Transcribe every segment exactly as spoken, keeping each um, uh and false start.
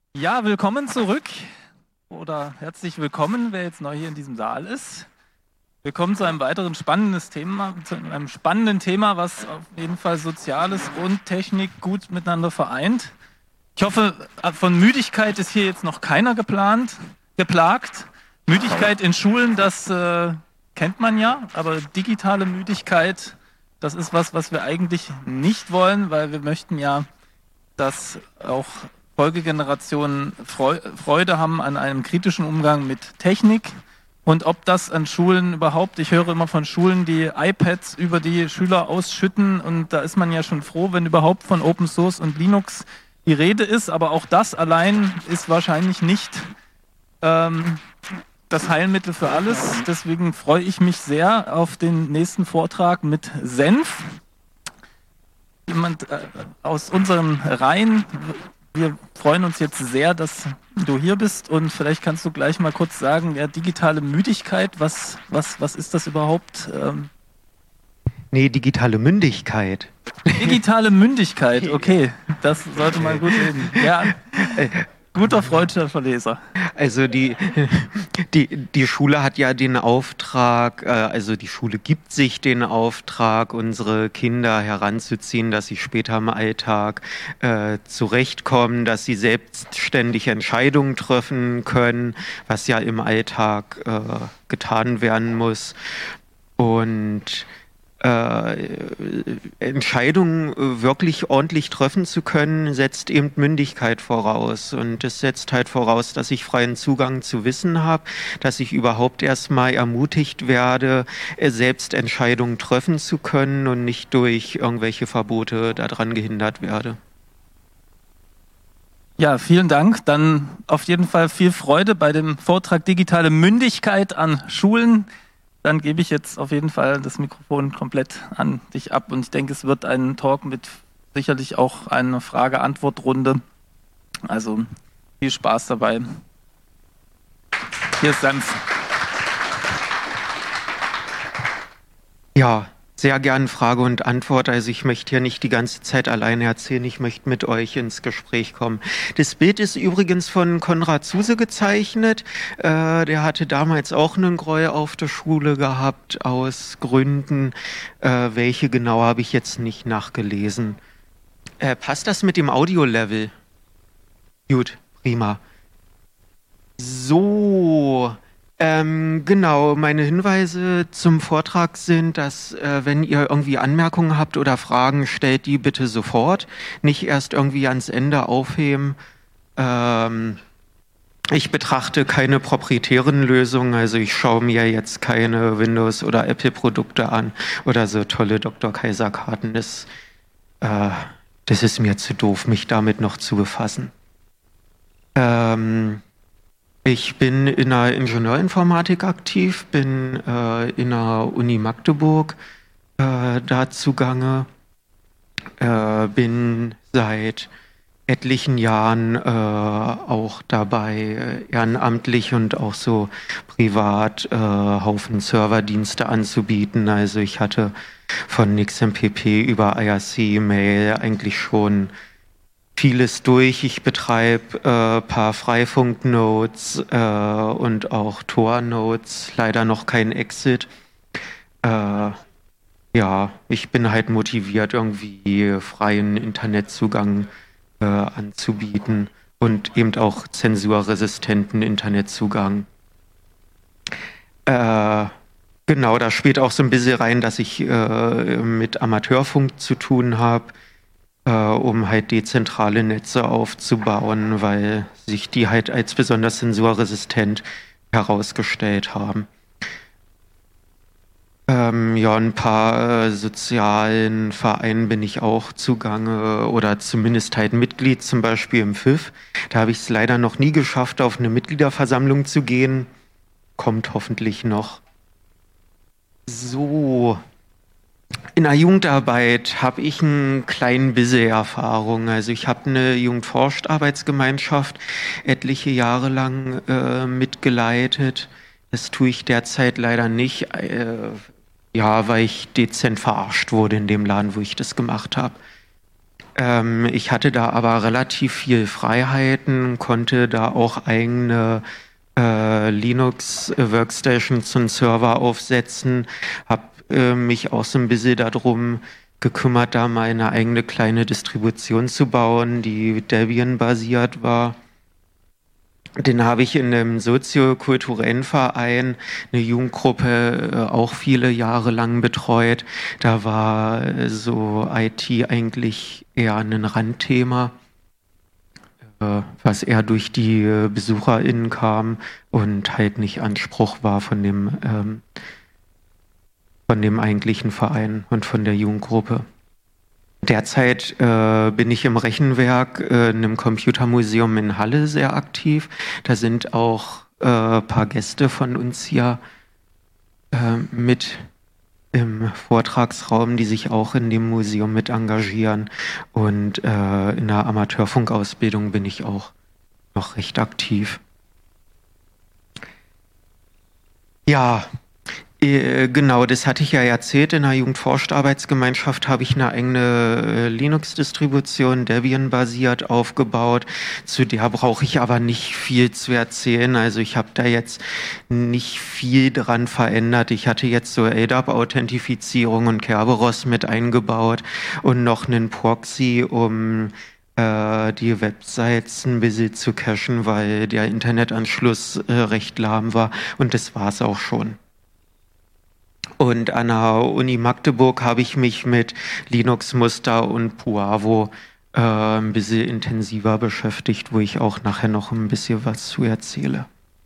Ja, willkommen zurück oder herzlich willkommen, wer jetzt neu hier in diesem Saal ist. Willkommen zu einem weiteren spannendes Thema, zu einem spannenden Thema, was auf jeden Fall Soziales und Technik gut miteinander vereint. Ich hoffe, von Müdigkeit ist hier jetzt noch keiner geplant, geplagt. Müdigkeit in Schulen, das äh, kennt man ja, aber digitale Müdigkeit, das ist was, was wir eigentlich nicht wollen, weil wir möchten ja, dass auch Folgegenerationen Freude haben an einem kritischen Umgang mit Technik und ob das an Schulen überhaupt, ich höre immer von Schulen, die iPads über die Schüler ausschütten und da ist man ja schon froh, wenn überhaupt von Open Source und Linux die Rede ist, aber auch das allein ist wahrscheinlich nicht ähm, das Heilmittel für alles. Deswegen freue ich mich sehr auf den nächsten Vortrag mit Senf. Jemand äh, aus unseren Reihen. Wir freuen uns jetzt sehr, dass du hier bist und vielleicht kannst du gleich mal kurz sagen, ja, digitale Müdigkeit, was, was, was ist das überhaupt? Ähm nee, digitale Mündigkeit. Digitale Mündigkeit, okay, das sollte man gut reden. Ja, guter freudscher Verleser. Also die, die, die Schule hat ja den Auftrag, also die Schule gibt sich den Auftrag, unsere Kinder heranzuziehen, dass sie später im Alltag äh, zurechtkommen, dass sie selbstständig Entscheidungen treffen können, was ja im Alltag äh, getan werden muss. Und Äh, Entscheidungen wirklich ordentlich treffen zu können, setzt eben Mündigkeit voraus. Und es setzt halt voraus, dass ich freien Zugang zu Wissen habe, dass ich überhaupt erstmal ermutigt werde, selbst Entscheidungen treffen zu können und nicht durch irgendwelche Verbote daran gehindert werde. Ja, vielen Dank. Dann auf jeden Fall viel Freude bei dem Vortrag Digitale Mündigkeit an Schulen. Dann gebe ich jetzt auf jeden Fall das Mikrofon komplett an dich ab und ich denke, es wird ein Talk mit sicherlich auch einer Frage-Antwort-Runde. Also viel Spaß dabei. Hier ist Senf. Ja, sehr gern Frage und Antwort. Also ich möchte hier nicht die ganze Zeit alleine erzählen, ich möchte mit euch ins Gespräch kommen. Das Bild ist übrigens von Konrad Zuse gezeichnet. Äh, der hatte damals auch einen Gräuel auf der Schule gehabt, aus Gründen. Äh, welche genau habe ich jetzt nicht nachgelesen. Äh, passt das mit dem Audio-Level? Gut, prima. So... Ähm, genau, meine Hinweise zum Vortrag sind, dass äh, wenn ihr irgendwie Anmerkungen habt oder Fragen, stellt die bitte sofort, nicht erst irgendwie ans Ende aufheben. Ähm, ich betrachte keine proprietären Lösungen, also ich schaue mir jetzt keine Windows- oder Apple-Produkte an oder so tolle Doktor Kaiser-Karten. Das, äh, das ist mir zu doof, mich damit noch zu befassen. Ähm... Ich bin in der Ingenieurinformatik aktiv, bin äh, in der Uni Magdeburg äh, da zugange, äh, bin seit etlichen Jahren äh, auch dabei, äh, ehrenamtlich und auch so privat äh, Haufen Serverdienste anzubieten. Also ich hatte von X M P P über I R C, Mail eigentlich schon vieles durch. Ich betreibe ein äh, paar Freifunk-Nodes äh, und auch Tor-Nodes, leider noch kein Exit. Äh, ja, ich bin halt motiviert, irgendwie freien Internetzugang äh, anzubieten und eben auch zensurresistenten Internetzugang. Äh, genau, da spielt auch so ein bisschen rein, dass ich äh, mit Amateurfunk zu tun habe, um halt dezentrale Netze aufzubauen, weil sich die halt als besonders sensorresistent herausgestellt haben. Ähm, ja, ein paar äh, sozialen Vereinen bin ich auch zugange oder zumindest halt Mitglied, zum Beispiel im F I F. Da habe ich es leider noch nie geschafft, auf eine Mitgliederversammlung zu gehen. Kommt hoffentlich noch. So... In der Jugendarbeit habe ich einen kleinen bisschen Erfahrung. Also ich habe eine Jugendforscht-Arbeitsgemeinschaft etliche Jahre lang äh, mitgeleitet. Das tue ich derzeit leider nicht, äh, ja, weil ich dezent verarscht wurde in dem Laden, wo ich das gemacht habe. Ähm, ich hatte da aber relativ viel Freiheiten, konnte da auch eigene äh, Linux-Workstations und Server aufsetzen, habe äh, mich auch so ein bisschen darum gekümmert, da meine eigene kleine Distribution zu bauen, die Debian-basiert war. Den habe ich in einem soziokulturellen Verein, eine Jugendgruppe, äh, auch viele Jahre lang betreut. Da war äh, so I T eigentlich eher ein Randthema, äh, was eher durch die äh, BesucherInnen kam und halt nicht Anspruch war von dem, ähm, von dem eigentlichen Verein und von der Jugendgruppe. Derzeit äh, bin ich im Rechenwerk äh, in einem Computermuseum in Halle sehr aktiv. Da sind auch ein äh, paar Gäste von uns hier äh, mit im Vortragsraum, die sich auch in dem Museum mit engagieren. Und äh, in der Amateurfunkausbildung bin ich auch noch recht aktiv. Ja, Äh, Genau, das hatte ich ja erzählt. In der Jugendforscht-Arbeitsgemeinschaft habe ich eine eigene äh, Linux-Distribution, Debian-basiert, aufgebaut. Zu der brauche ich aber nicht viel zu erzählen. Also ich habe da jetzt nicht viel dran verändert. Ich hatte jetzt so A D A P-Authentifizierung und Kerberos mit eingebaut und noch einen Proxy, um äh, die Websites ein bisschen zu cachen, weil der Internetanschluss äh, recht lahm war. Und das war es auch schon. Und an der Uni Magdeburg habe ich mich mit Linux-Muster und Puavo äh, ein bisschen intensiver beschäftigt, wo ich auch nachher noch ein bisschen was zu erzähle.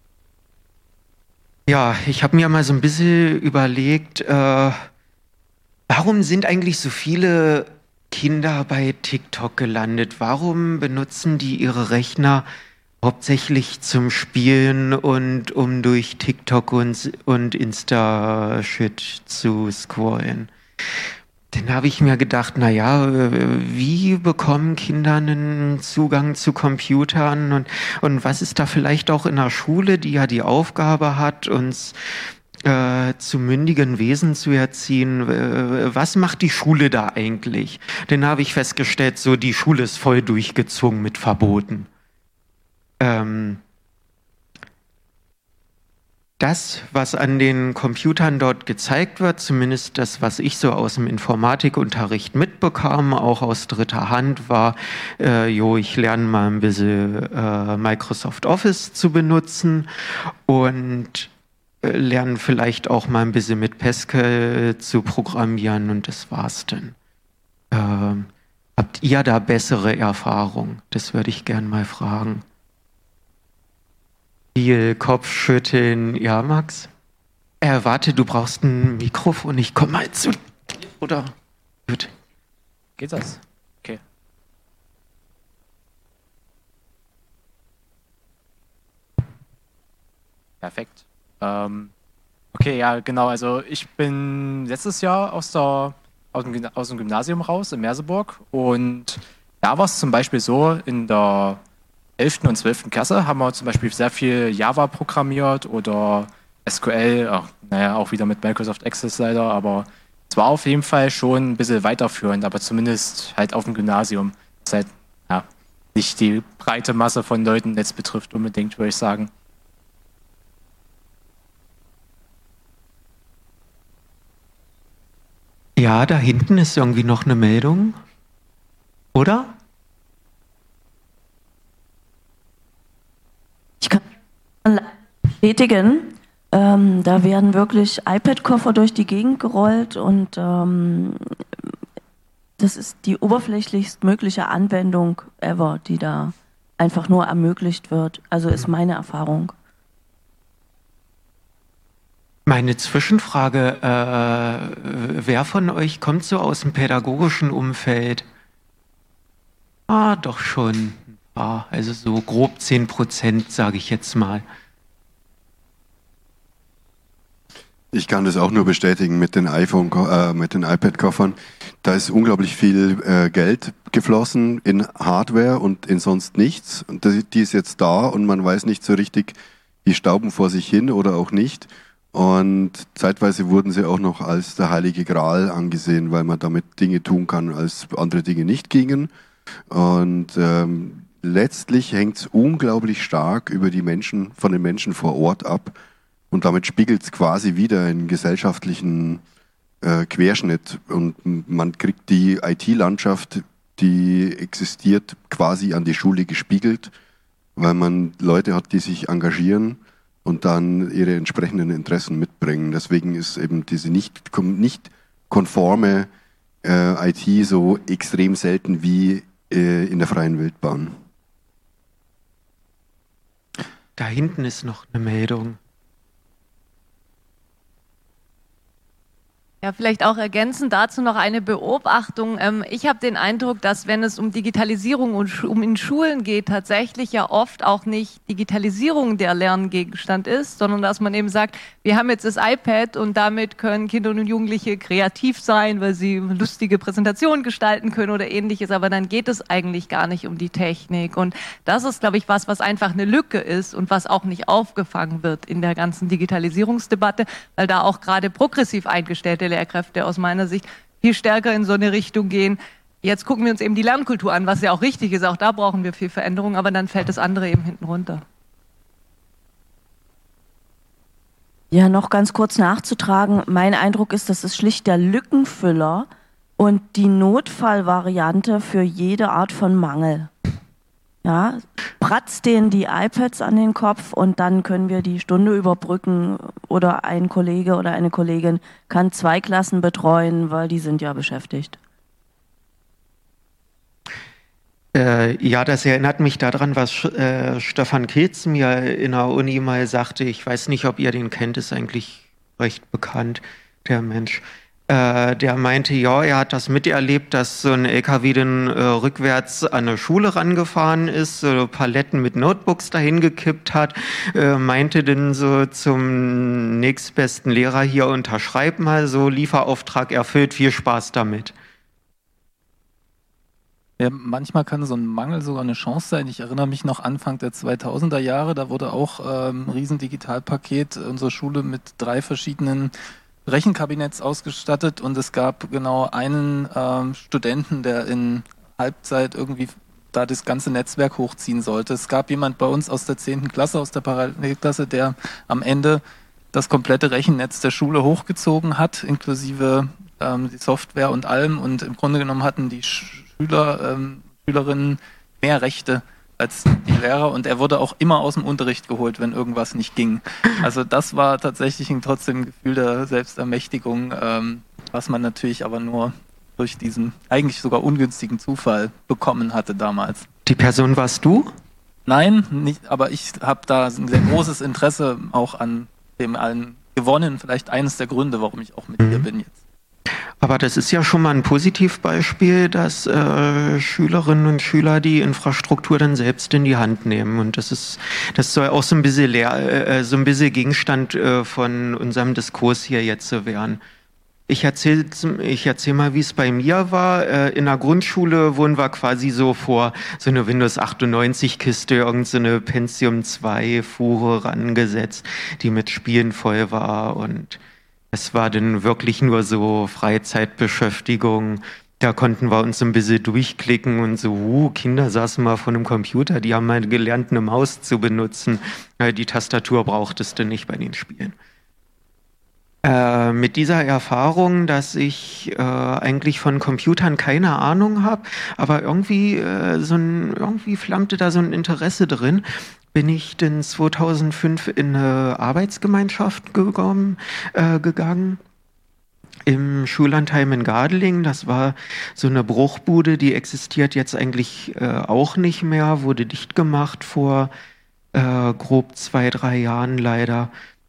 Ja, ich habe mir mal so ein bisschen überlegt, äh, warum sind eigentlich so viele Kinder bei TikTok gelandet? Warum benutzen die ihre Rechner hauptsächlich zum Spielen und um durch TikTok und, und Insta-Shit zu scrollen? Dann habe ich mir gedacht, na ja, wie bekommen Kinder einen Zugang zu Computern und, und was ist da vielleicht auch in der Schule, die ja die Aufgabe hat, uns äh, zu mündigen Wesen zu erziehen? Was macht die Schule da eigentlich? Dann habe ich festgestellt, so die Schule ist voll durchgezogen mit Verboten. Ähm, das, was an den Computern dort gezeigt wird, zumindest das, was ich so aus dem Informatikunterricht mitbekam, auch aus dritter Hand, war, äh, jo, ich lerne mal ein bisschen äh, Microsoft Office zu benutzen und äh, lerne vielleicht auch mal ein bisschen mit Pascal zu programmieren und das war's dann. Ähm, habt ihr da bessere Erfahrung? Das würde ich gern mal fragen. Viel Kopfschütteln. Ja, Max? Äh, warte, du brauchst ein Mikrofon. Ich komm mal zu. Oder? Gut. Geht das? Okay. Perfekt. Ähm, okay, ja, genau. Also ich bin letztes Jahr aus, der, aus, dem, aus dem Gymnasium raus in Merseburg und da war es zum Beispiel so, in der elften und zwölften Klasse haben wir zum Beispiel sehr viel Java programmiert oder S Q L, ach, naja, auch wieder mit Microsoft Access leider, aber es war auf jeden Fall schon ein bisschen weiterführend, aber zumindest halt auf dem Gymnasium. Das halt, ja, nicht die breite Masse von Leuten jetzt betrifft unbedingt, würde ich sagen. Ja, da hinten ist irgendwie noch eine Meldung. Oder? Ich kann bestätigen, ähm, da werden wirklich iPad-Koffer durch die Gegend gerollt und ähm, das ist die oberflächlichst mögliche Anwendung ever, die da einfach nur ermöglicht wird. Also ist meine Erfahrung. Meine Zwischenfrage, äh, wer von euch kommt so aus dem pädagogischen Umfeld? Ah, doch schon. Ah, also so grob zehn Prozent, sage ich jetzt mal. Ich kann das auch nur bestätigen mit den iPhone, äh, mit den iPad-Koffern. Da ist unglaublich viel äh, Geld geflossen in Hardware und in sonst nichts. Und die ist jetzt da und man weiß nicht so richtig, die stauben vor sich hin oder auch nicht. Und zeitweise wurden sie auch noch als der Heilige Gral angesehen, weil man damit Dinge tun kann, als andere Dinge nicht gingen. Und ähm, letztlich hängt es unglaublich stark über die Menschen, von den Menschen vor Ort ab. Und damit spiegelt es quasi wieder einen gesellschaftlichen äh, Querschnitt. Und man kriegt die I T-Landschaft, die existiert, quasi an die Schule gespiegelt, weil man Leute hat, die sich engagieren und dann ihre entsprechenden Interessen mitbringen. Deswegen ist eben diese nicht, nicht konforme äh, I T so extrem selten wie äh, in der freien Wildbahn. Da hinten ist noch eine Meldung. Ja, vielleicht auch ergänzend dazu noch eine Beobachtung. Ich habe den Eindruck, dass wenn es um Digitalisierung und um in Schulen geht, tatsächlich ja oft auch nicht Digitalisierung der Lerngegenstand ist, sondern dass man eben sagt, wir haben jetzt das iPad und damit können Kinder und Jugendliche kreativ sein, weil sie lustige Präsentationen gestalten können oder ähnliches, aber dann geht es eigentlich gar nicht um die Technik. Und das ist, glaube ich, was, was einfach eine Lücke ist und was auch nicht aufgefangen wird in der ganzen Digitalisierungsdebatte, weil da auch gerade progressiv eingestellte Lehrkräfte aus meiner Sicht viel stärker in so eine Richtung gehen. Jetzt gucken wir uns eben die Lernkultur an, was ja auch richtig ist. Auch da brauchen wir viel Veränderung, aber dann fällt das andere eben hinten runter. Ja, noch ganz kurz nachzutragen. Mein Eindruck ist, das ist schlicht der Lückenfüller und die Notfallvariante für jede Art von Mangel. Ja, pratzt denen die iPads an den Kopf und dann können wir die Stunde überbrücken oder ein Kollege oder eine Kollegin kann zwei Klassen betreuen, weil die sind ja beschäftigt. Äh, ja, das erinnert mich daran, was äh, Stefan Keetz mir in der Uni mal sagte. Ich weiß nicht, ob ihr den kennt, ist eigentlich recht bekannt, der Mensch. Äh, der meinte, ja, er hat das miterlebt, dass so ein L K W dann äh, rückwärts an eine Schule rangefahren ist, so Paletten mit Notebooks dahin gekippt hat, äh, meinte dann so zum nächstbesten Lehrer, hier unterschreib mal so, Lieferauftrag erfüllt, viel Spaß damit. Ja, manchmal kann so ein Mangel sogar eine Chance sein. Ich erinnere mich noch Anfang der zweitausender Jahre, da wurde auch ähm, ein Riesendigitalpaket unserer Schule mit drei verschiedenen Rechenkabinetts ausgestattet und es gab genau einen ähm, Studenten, der in Halbzeit irgendwie da das ganze Netzwerk hochziehen sollte. Es gab jemand bei uns aus der zehnten Klasse, aus der Parallelklasse, der am Ende das komplette Rechennetz der Schule hochgezogen hat, inklusive ähm, die Software und allem, und im Grunde genommen hatten die Schüler, ähm, Schülerinnen mehr Rechte als die Lehrer und er wurde auch immer aus dem Unterricht geholt, wenn irgendwas nicht ging. Also das war tatsächlich ein trotzdem ein Gefühl der Selbstermächtigung, ähm, was man natürlich aber nur durch diesen eigentlich sogar ungünstigen Zufall bekommen hatte damals. Die Person warst du? Nein, nicht, aber ich habe da ein sehr großes Interesse auch an dem allen gewonnen. Vielleicht eines der Gründe, warum ich auch mit mhm. hier bin jetzt. Aber das ist ja schon mal ein Positivbeispiel, dass äh, Schülerinnen und Schüler die Infrastruktur dann selbst in die Hand nehmen. Und das ist, das soll auch so ein bisschen, Lehr äh, so ein bisschen Gegenstand äh, von unserem Diskurs hier jetzt so werden. Ich erzähle ich erzähl mal, wie es bei mir war. Äh, in der Grundschule wurden wir quasi so vor so eine Windows achtundneunzig Kiste, irgend so eine Pentium zwei Fuhre rangesetzt, die mit Spielen voll war und es war dann wirklich nur so Freizeitbeschäftigung. Da konnten wir uns ein bisschen durchklicken und so, uh, Kinder saßen mal vor einem Computer, die haben mal gelernt, eine Maus zu benutzen. Die Tastatur brauchtest du nicht bei den Spielen. Äh, mit dieser Erfahrung, dass ich äh, eigentlich von Computern keine Ahnung habe, aber irgendwie, äh, so ein, irgendwie flammte da so ein Interesse drin, bin ich dann zweitausendfünf in eine Arbeitsgemeinschaft gekommen, äh, gegangen im Schullandheim in Gardelegen. Das war so eine Bruchbude, die existiert jetzt eigentlich äh, auch nicht mehr, wurde dicht gemacht vor äh, grob zwei, drei Jahren leider.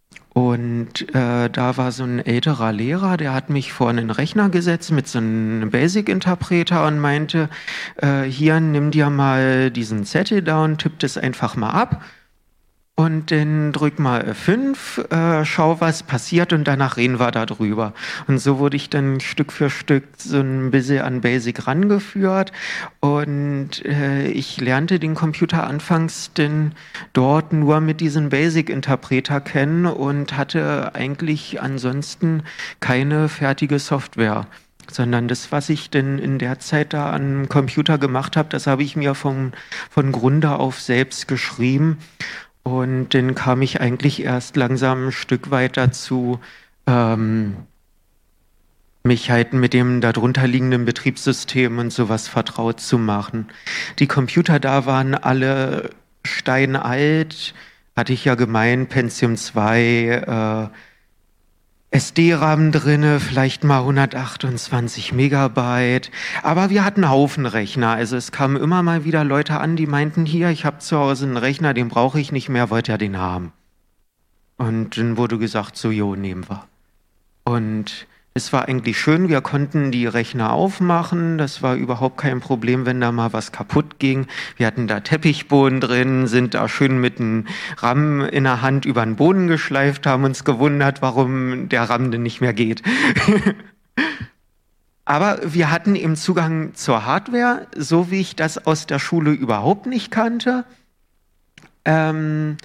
Und äh, da war so ein älterer Lehrer, der hat mich vor einen Rechner gesetzt mit so einem Basic-Interpreter und meinte, äh, hier, nimm dir mal diesen Zettel da und tipp das einfach mal ab. und dann drück mal F fünf, äh, schau, was passiert und danach reden wir darüber. Und so wurde ich dann Stück für Stück so ein bisschen an Basic rangeführt und äh, ich lernte den Computer anfangs denn dort nur mit diesem Basic-Interpreter kennen und hatte eigentlich ansonsten keine fertige Software, sondern das, was ich denn in der Zeit da am Computer gemacht habe, das habe ich mir von, von Grunde auf selbst geschrieben. Und dann kam ich eigentlich erst langsam ein Stück weit dazu, ähm, mich halt mit dem darunter liegenden Betriebssystem und sowas vertraut zu machen. Die Computer da waren alle steinalt, hatte ich ja gemeint, Pentium zwei, äh, S D-RAM drinne, vielleicht mal hundertachtundzwanzig Megabyte, aber wir hatten einen Haufen Rechner, also es kamen immer mal wieder Leute an, die meinten, hier, ich habe zu Hause einen Rechner, den brauche ich nicht mehr, wollt ihr den haben? Und dann wurde gesagt, so, jo, nehmen wir. Und es war eigentlich schön, wir konnten die Rechner aufmachen, das war überhaupt kein Problem, wenn da mal was kaputt ging. Wir hatten da Teppichboden drin, sind da schön mit einem RAM in der Hand über den Boden geschleift, haben uns gewundert, warum der RAM denn nicht mehr geht. Aber wir hatten eben Zugang zur Hardware, so wie ich das aus der Schule überhaupt nicht kannte. Ähm,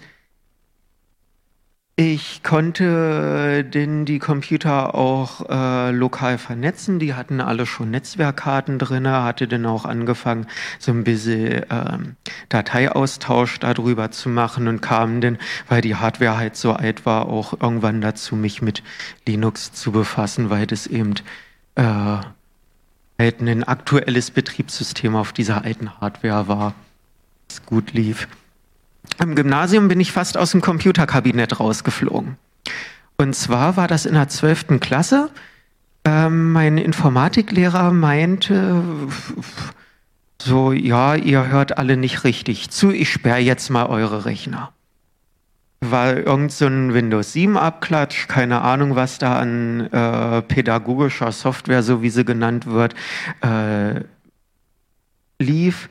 Ich konnte denn die Computer auch äh, lokal vernetzen, die hatten alle schon Netzwerkkarten drin, hatte dann auch angefangen, so ein bisschen ähm, Dateiaustausch darüber zu machen und kam dann, weil die Hardware halt so alt war, auch irgendwann dazu, mich mit Linux zu befassen, weil das eben äh, halt ein aktuelles Betriebssystem auf dieser alten Hardware war, das gut lief. Im Gymnasium bin ich fast aus dem Computerkabinett rausgeflogen. Und zwar war das in der zwölften Klasse. Ähm, mein Informatiklehrer meinte, so, ja, ihr hört alle nicht richtig zu, ich sperre jetzt mal eure Rechner. War irgend so ein Windows sieben Abklatsch, keine Ahnung, was da an äh, pädagogischer Software, so wie sie genannt wird, äh, lief.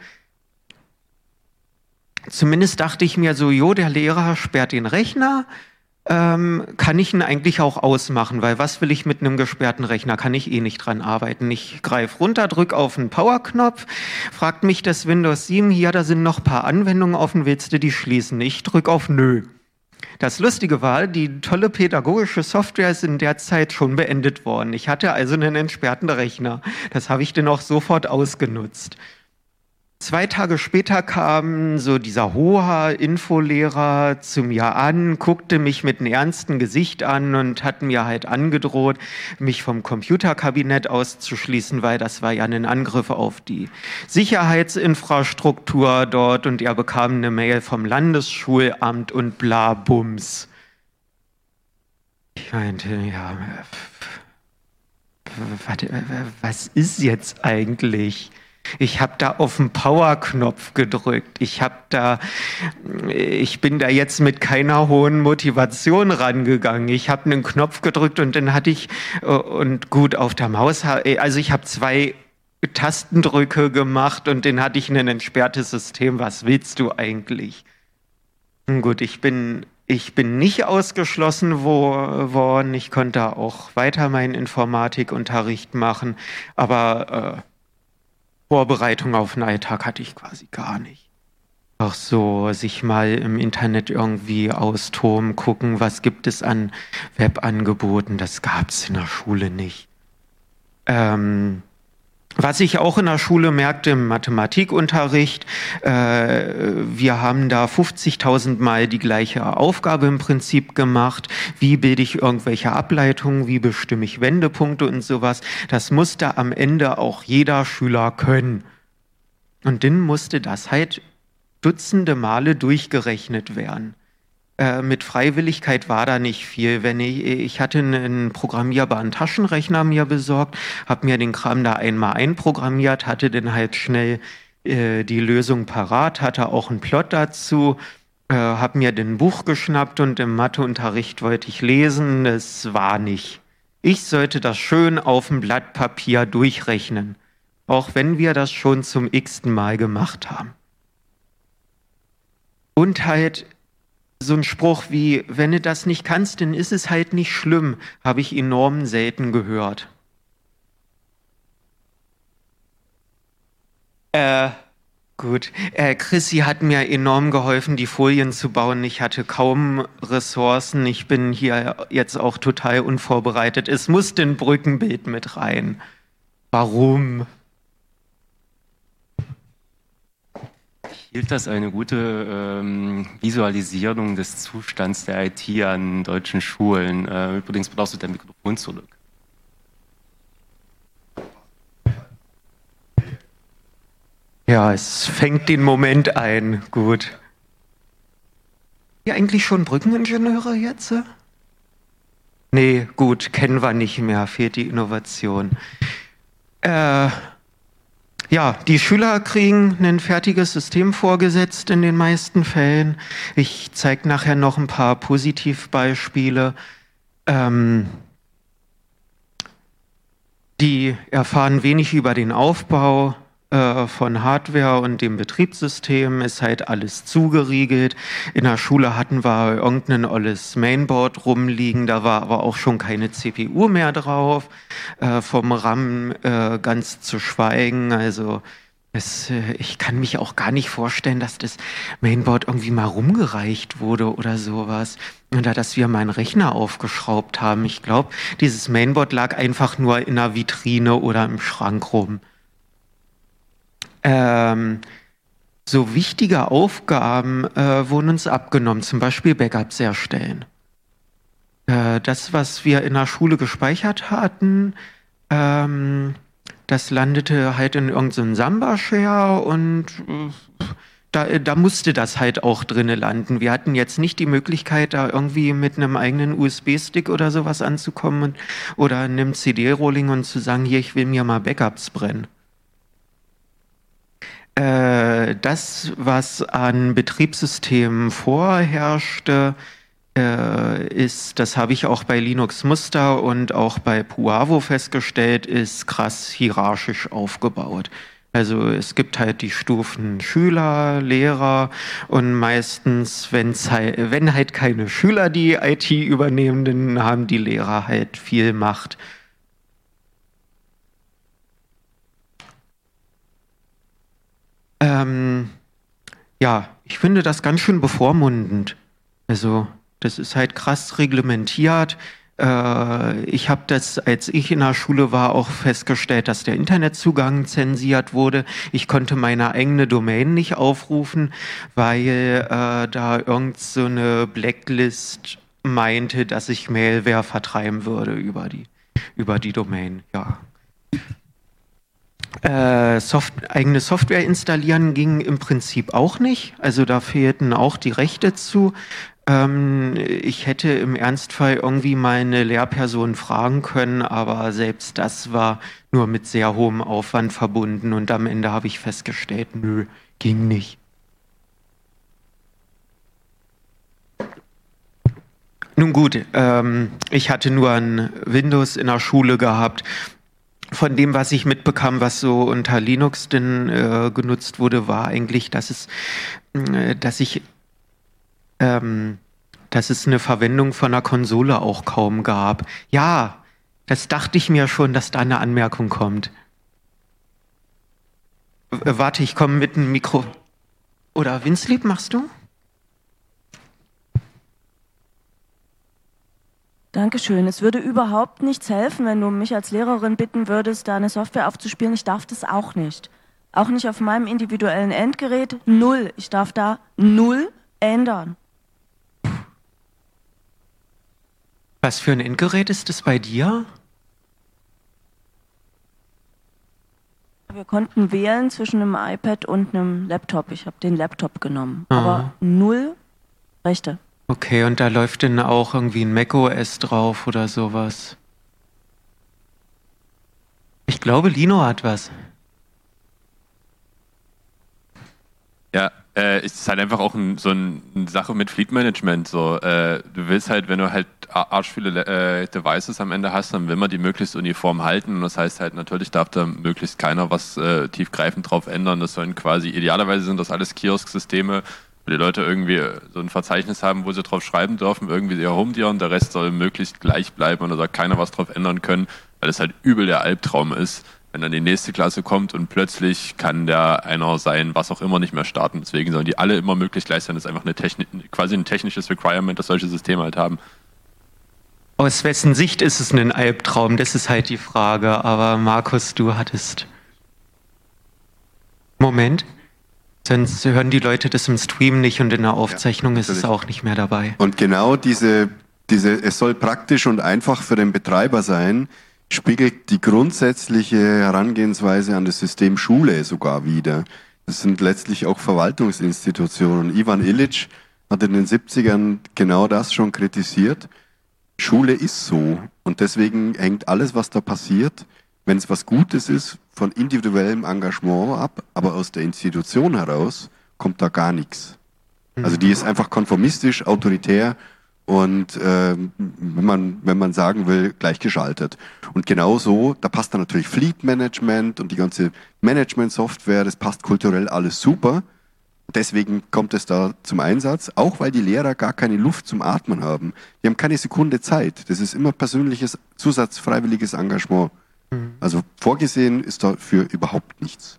Zumindest dachte ich mir so, jo, der Lehrer sperrt den Rechner, ähm, kann ich ihn eigentlich auch ausmachen, weil was will ich mit einem gesperrten Rechner, kann ich eh nicht dran arbeiten. Ich greife runter, drücke auf den Power-Knopf, fragt mich das Windows sieben, hier, da sind noch ein paar Anwendungen offen, willst du die schließen? Ich drücke auf Nö. Das Lustige war, die tolle pädagogische Software ist in der Zeit schon beendet worden. Ich hatte also einen entsperrten Rechner. Das habe ich dann auch sofort ausgenutzt. Zwei Tage später kam so dieser hohe Infolehrer zu mir an, guckte mich mit einem ernsten Gesicht an und hat mir halt angedroht, mich vom Computerkabinett auszuschließen, weil das war ja ein Angriff auf die Sicherheitsinfrastruktur dort und er bekam eine Mail vom Landesschulamt und bla Bums. Ich meinte, ja, was ist jetzt eigentlich? Ich habe da auf den Power-Knopf gedrückt. Ich habe da, ich bin da jetzt mit keiner hohen Motivation rangegangen. Ich habe einen Knopf gedrückt und dann hatte ich, und gut, auf der Maus, also ich habe zwei Tastendrücke gemacht und dann hatte ich ein entsperrtes System. Was willst du eigentlich? Gut, ich bin, ich bin nicht ausgeschlossen wo, worden. Ich konnte auch weiter meinen Informatikunterricht machen, aber äh, Vorbereitung auf den Alltag hatte ich quasi gar nicht. Auch so sich mal im Internet irgendwie austoben, gucken, was gibt es an Webangeboten, das gab es in der Schule nicht. Ähm, was ich auch in der Schule merkte im Mathematikunterricht, äh, wir haben da fünfzigtausend Mal die gleiche Aufgabe im Prinzip gemacht. Wie bilde ich irgendwelche Ableitungen, wie bestimme ich Wendepunkte und sowas. Das musste am Ende auch jeder Schüler können. Und dann musste das halt dutzende Male durchgerechnet werden. Äh, mit Freiwilligkeit war da nicht viel. Wenn ich, ich hatte einen programmierbaren Taschenrechner mir besorgt, habe mir den Kram da einmal einprogrammiert, hatte dann halt schnell äh, die Lösung parat, hatte auch einen Plot dazu, äh, habe mir den Buch geschnappt und im Matheunterricht wollte ich lesen. Das war nicht. Ich sollte das schön auf dem Blatt Papier durchrechnen, auch wenn wir das schon zum x-ten Mal gemacht haben. Und halt so ein Spruch wie, wenn du das nicht kannst, dann ist es halt nicht schlimm, habe ich enorm selten gehört. Äh, gut. Äh, Chrissy hat mir enorm geholfen, die Folien zu bauen. Ich hatte kaum Ressourcen. Ich bin hier jetzt auch total unvorbereitet. Es musste ein Brückenbild mit rein. Warum? Ich hielt das eine gute ähm, Visualisierung des Zustands der I T an deutschen Schulen. Äh, übrigens brauchst du dein Mikrofon zurück. Ja, es fängt den Moment ein. Gut. Ja, eigentlich schon Brückeningenieure jetzt? Nee, gut, kennen wir nicht mehr. Fehlt die Innovation. Äh... Ja, die Schüler kriegen ein fertiges System vorgesetzt in den meisten Fällen. Ich zeige nachher noch ein paar Positivbeispiele. Ähm, die erfahren wenig über den Aufbau äh, von Hardware und dem Betriebssystem. Ist halt alles zugeriegelt. In der Schule hatten wir irgendein olles Mainboard rumliegen, da war aber auch schon keine C P U mehr drauf. Äh, vom RAM äh, ganz zu schweigen. Also es, äh, ich kann mich auch gar nicht vorstellen, dass das Mainboard irgendwie mal rumgereicht wurde oder sowas. Oder dass wir meinen Rechner aufgeschraubt haben. Ich glaube, dieses Mainboard lag einfach nur in einer Vitrine oder im Schrank rum. Ähm, so wichtige Aufgaben äh, wurden uns abgenommen, zum Beispiel Backups erstellen. Äh, das, was wir in der Schule gespeichert hatten, ähm, das landete halt in irgendeinem Samba-Share und äh, da, da musste das halt auch drinne landen. Wir hatten jetzt nicht die Möglichkeit, da irgendwie mit einem eigenen U S B-Stick oder sowas anzukommen und, oder einem C D-Rolling und zu sagen, hier, ich will mir mal Backups brennen. Das, was an Betriebssystemen vorherrschte, ist, das habe ich auch bei Linux Muster und auch bei Puavo festgestellt, ist krass hierarchisch aufgebaut. Also es gibt halt die Stufen Schüler, Lehrer und meistens, wenn's halt, wenn halt keine Schüler die I T übernehmen, dann haben die Lehrer halt viel Macht. Ähm, ja, ich finde das ganz schön bevormundend. Also, das ist halt krass reglementiert. Äh, ich habe das, als ich in der Schule war, auch festgestellt, dass der Internetzugang zensiert wurde. Ich konnte meine eigene Domain nicht aufrufen, weil äh, da irgend so eine Blacklist meinte, dass ich Malware vertreiben würde über die, über die Domain. Ja. Äh, Soft- eigene Software installieren ging im Prinzip auch nicht. Also da fehlten auch die Rechte zu. Ähm, ich hätte im Ernstfall irgendwie meine Lehrperson fragen können, aber selbst das war nur mit sehr hohem Aufwand verbunden und am Ende habe ich festgestellt, nö, ging nicht. Nun gut, ähm, ich hatte nur ein Windows in der Schule gehabt. Von dem, was ich mitbekam, was so unter Linux denn äh, genutzt wurde, war eigentlich, dass es, äh, dass ich, ähm, dass es eine Verwendung von einer Konsole auch kaum gab. Ja, das dachte ich mir schon, dass da eine Anmerkung kommt. W- warte, ich komme mit einem Mikro. Oder Winsleep, machst du? Dankeschön. Es würde überhaupt nichts helfen, wenn du mich als Lehrerin bitten würdest, da eine Software aufzuspielen. Ich darf das auch nicht. Auch nicht auf meinem individuellen Endgerät. Null. Ich darf da null ändern. Was für ein Endgerät ist es bei dir? Wir konnten wählen zwischen einem iPad und einem Laptop. Ich habe den Laptop genommen. Ah. Aber null Rechte. Okay, und da läuft denn auch irgendwie ein macOS drauf oder sowas? Ich glaube, Lino hat was. Ja, äh, es ist halt einfach auch ein, so ein, eine Sache mit Fleet Management. So, äh, du willst halt, wenn du halt arsch viele äh, Devices am Ende hast, dann will man die möglichst uniform halten. Und das heißt halt, natürlich darf da möglichst keiner was äh, tiefgreifend drauf ändern. Das sollen quasi, idealerweise sind das alles Kiosk-Systeme, Weil die Leute irgendwie so ein Verzeichnis haben, wo sie drauf schreiben dürfen, irgendwie ihr Home und der Rest soll möglichst gleich bleiben und da soll keiner was drauf ändern können, weil es halt übel der Albtraum ist, wenn dann die nächste Klasse kommt und plötzlich kann der einer sein, was auch immer, nicht mehr starten. Deswegen sollen die alle immer möglichst gleich sein. Das ist einfach eine Techni- quasi ein technisches Requirement, das solche Systeme halt haben. Aus wessen Sicht ist es ein Albtraum? Das ist halt die Frage. Aber Markus, du hattest... Moment. Sonst hören die Leute das im Stream nicht und in der Aufzeichnung ja, ist es auch nicht mehr dabei. Und genau diese, diese, es soll praktisch und einfach für den Betreiber sein, spiegelt die grundsätzliche Herangehensweise an das System Schule sogar wider. Das sind letztlich auch Verwaltungsinstitutionen. Ivan Illich hat in den siebzigern genau das schon kritisiert. Schule ist so und deswegen hängt alles, was da passiert, wenn es was Gutes ist, von individuellem Engagement ab, aber aus der Institution heraus kommt da gar nichts. Also die ist einfach konformistisch, autoritär und äh, wenn man wenn man sagen will, gleichgeschaltet. Und genau so, da passt dann natürlich Fleet Management und die ganze Management-Software, das passt kulturell alles super. Deswegen kommt es da zum Einsatz, auch weil die Lehrer gar keine Luft zum Atmen haben. Die haben keine Sekunde Zeit. Das ist immer persönliches, zusatzfreiwilliges Engagement. Mhm. Also vorgesehen ist dafür überhaupt nichts.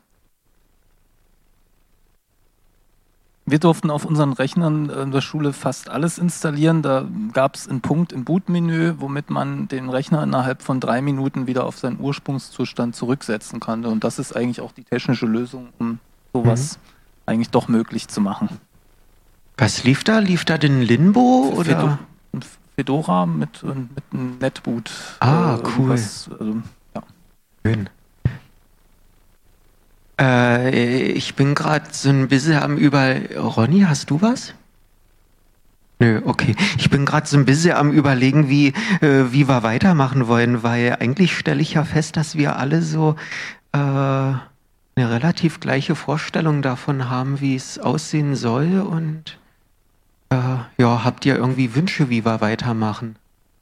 Wir durften auf unseren Rechnern in der Schule fast alles installieren. Da gab es einen Punkt im Bootmenü, womit man den Rechner innerhalb von drei Minuten wieder auf seinen Ursprungszustand zurücksetzen konnte. Und das ist eigentlich auch die technische Lösung, um sowas mhm. eigentlich doch möglich zu machen. Was lief da? Lief da denn Linbo? Oder? Fedora mit, mit einem Netboot. Ah, äh, cool. Also, ja. Schön. Äh, ich bin gerade so ein bisschen am Über... Ronny, hast du was? Nö, okay. Ich bin gerade so ein bisschen am Überlegen, wie, äh, wie wir weitermachen wollen, weil eigentlich stelle ich ja fest, dass wir alle so... Äh, eine relativ gleiche Vorstellung davon haben, wie es aussehen soll und äh, ja, habt ihr irgendwie Wünsche, wie wir weitermachen?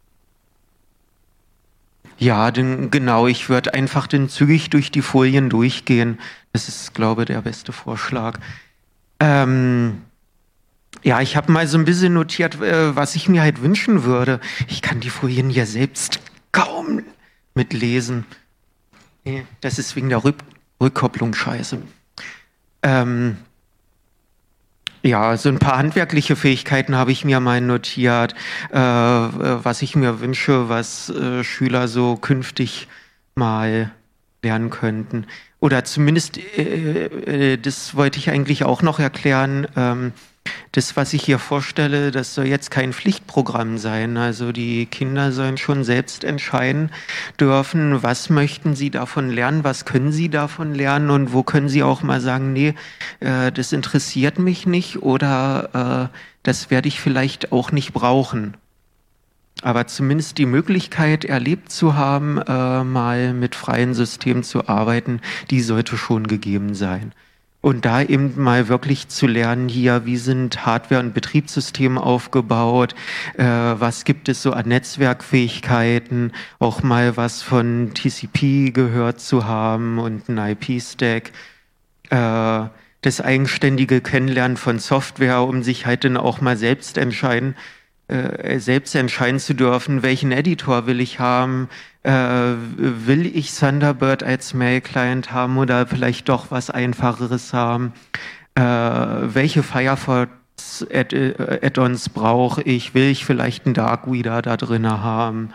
Ja, denn genau, ich würde einfach dann zügig durch die Folien durchgehen. Das ist, glaube ich, der beste Vorschlag. Ähm, ja, ich habe mal so ein bisschen notiert, äh, was ich mir halt wünschen würde. Ich kann die Folien ja selbst kaum mitlesen. Nee, das ist wegen der Rück Rückkopplung scheiße. Ähm, ja, so ein paar handwerkliche Fähigkeiten habe ich mir mal notiert, äh, was ich mir wünsche, was äh, Schüler so künftig mal lernen könnten. Oder zumindest, äh, äh, das wollte ich eigentlich auch noch erklären, ähm, das, was ich hier vorstelle, das soll jetzt kein Pflichtprogramm sein. Also die Kinder sollen schon selbst entscheiden dürfen, was möchten sie davon lernen, was können sie davon lernen und wo können sie auch mal sagen, nee, äh, das interessiert mich nicht oder äh, das werde ich vielleicht auch nicht brauchen. Aber zumindest die Möglichkeit erlebt zu haben, äh, mal mit freien Systemen zu arbeiten, die sollte schon gegeben sein. Und da eben mal wirklich zu lernen, hier, wie sind Hardware- und Betriebssysteme aufgebaut, äh, was gibt es so an Netzwerkfähigkeiten, auch mal was von T C P gehört zu haben und ein I P-Stack, äh, das eigenständige Kennenlernen von Software, um sich halt dann auch mal selbst entscheiden, äh, selbst entscheiden zu dürfen, welchen Editor will ich haben, Äh, will ich Thunderbird als Mail-Client haben oder vielleicht doch was Einfacheres haben? Äh, welche Firefox-Add-ons brauche ich? Will ich vielleicht einen Dark Reader da drin haben?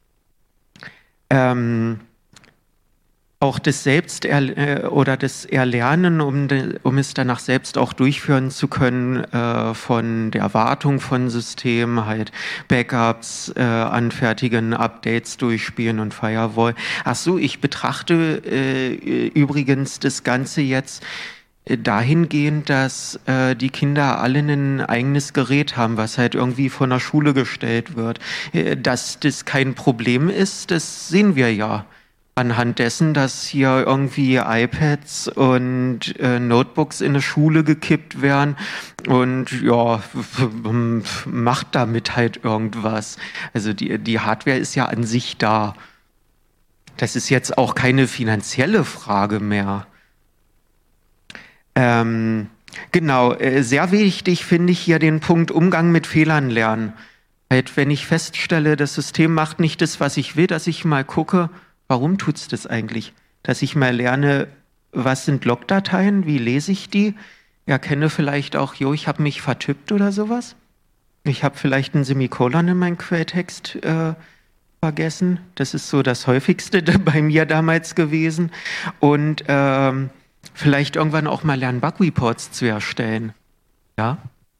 Ähm, auch das Selbst oder das Erlernen, um, de, um es danach selbst auch durchführen zu können, äh, von der Wartung von Systemen, halt Backups äh, anfertigen, Updates durchspielen und Firewall. Ach so, ich betrachte äh, übrigens das Ganze jetzt dahingehend, dass äh, die Kinder alle ein eigenes Gerät haben, was halt irgendwie von der Schule gestellt wird. Äh, dass das kein Problem ist, das sehen wir ja. Anhand dessen, dass hier irgendwie iPads und äh, Notebooks in eine Schule gekippt werden und ja, macht damit halt irgendwas. Also die, die Hardware ist ja an sich da. Das ist jetzt auch keine finanzielle Frage mehr. Ähm, Genau, äh, sehr wichtig finde ich hier den Punkt Umgang mit Fehlern lernen. Halt, wenn ich feststelle, das System macht nicht das, was ich will, dass ich mal gucke, warum tut's das eigentlich? Dass ich mal lerne, was sind Logdateien, wie lese ich die? Erkenne vielleicht auch, jo, ich habe mich vertippt oder sowas. Ich habe vielleicht ein Semikolon in meinem Quelltext äh, vergessen. Das ist so das häufigste bei mir damals gewesen. Und ähm, vielleicht irgendwann auch mal lernen, Bug-Reports zu erstellen. Ja?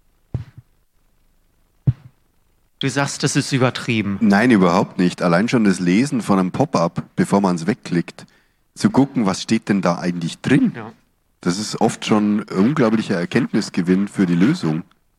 Du sagst, das ist übertrieben. Nein, überhaupt nicht. Allein schon das Lesen von einem Pop-up, bevor man es wegklickt, zu gucken, was steht denn da eigentlich drin. Ja. Das ist oft schon ein unglaublicher Erkenntnisgewinn für die Lösung.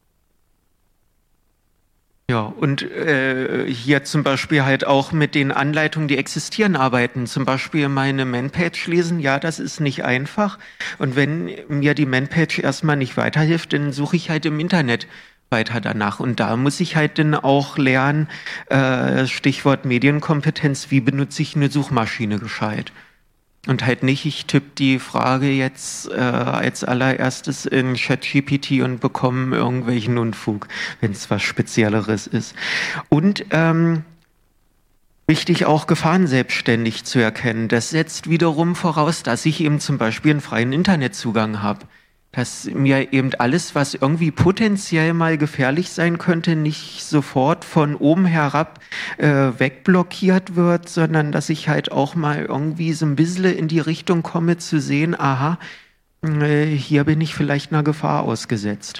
Ja, und äh, hier zum Beispiel halt auch mit den Anleitungen, die existieren, arbeiten. Zum Beispiel meine Man-Page lesen, ja, das ist nicht einfach. Und wenn mir die Man-Page erstmal nicht weiterhilft, dann suche ich halt im Internet weiter danach. Und da muss ich halt dann auch lernen, äh, Stichwort Medienkompetenz, wie benutze ich eine Suchmaschine gescheit? Und halt nicht, ich tippe die Frage jetzt äh, als allererstes in ChatGPT und bekomme irgendwelchen Unfug, wenn es was Spezielleres ist. Und ähm, wichtig auch, Gefahren selbstständig zu erkennen. Das setzt wiederum voraus, dass ich eben zum Beispiel einen freien Internetzugang habe. Dass mir eben alles, was irgendwie potenziell mal gefährlich sein könnte, nicht sofort von oben herab äh, wegblockiert wird, sondern dass ich halt auch mal irgendwie so ein bisschen in die Richtung komme zu sehen, aha, äh, hier bin ich vielleicht einer Gefahr ausgesetzt.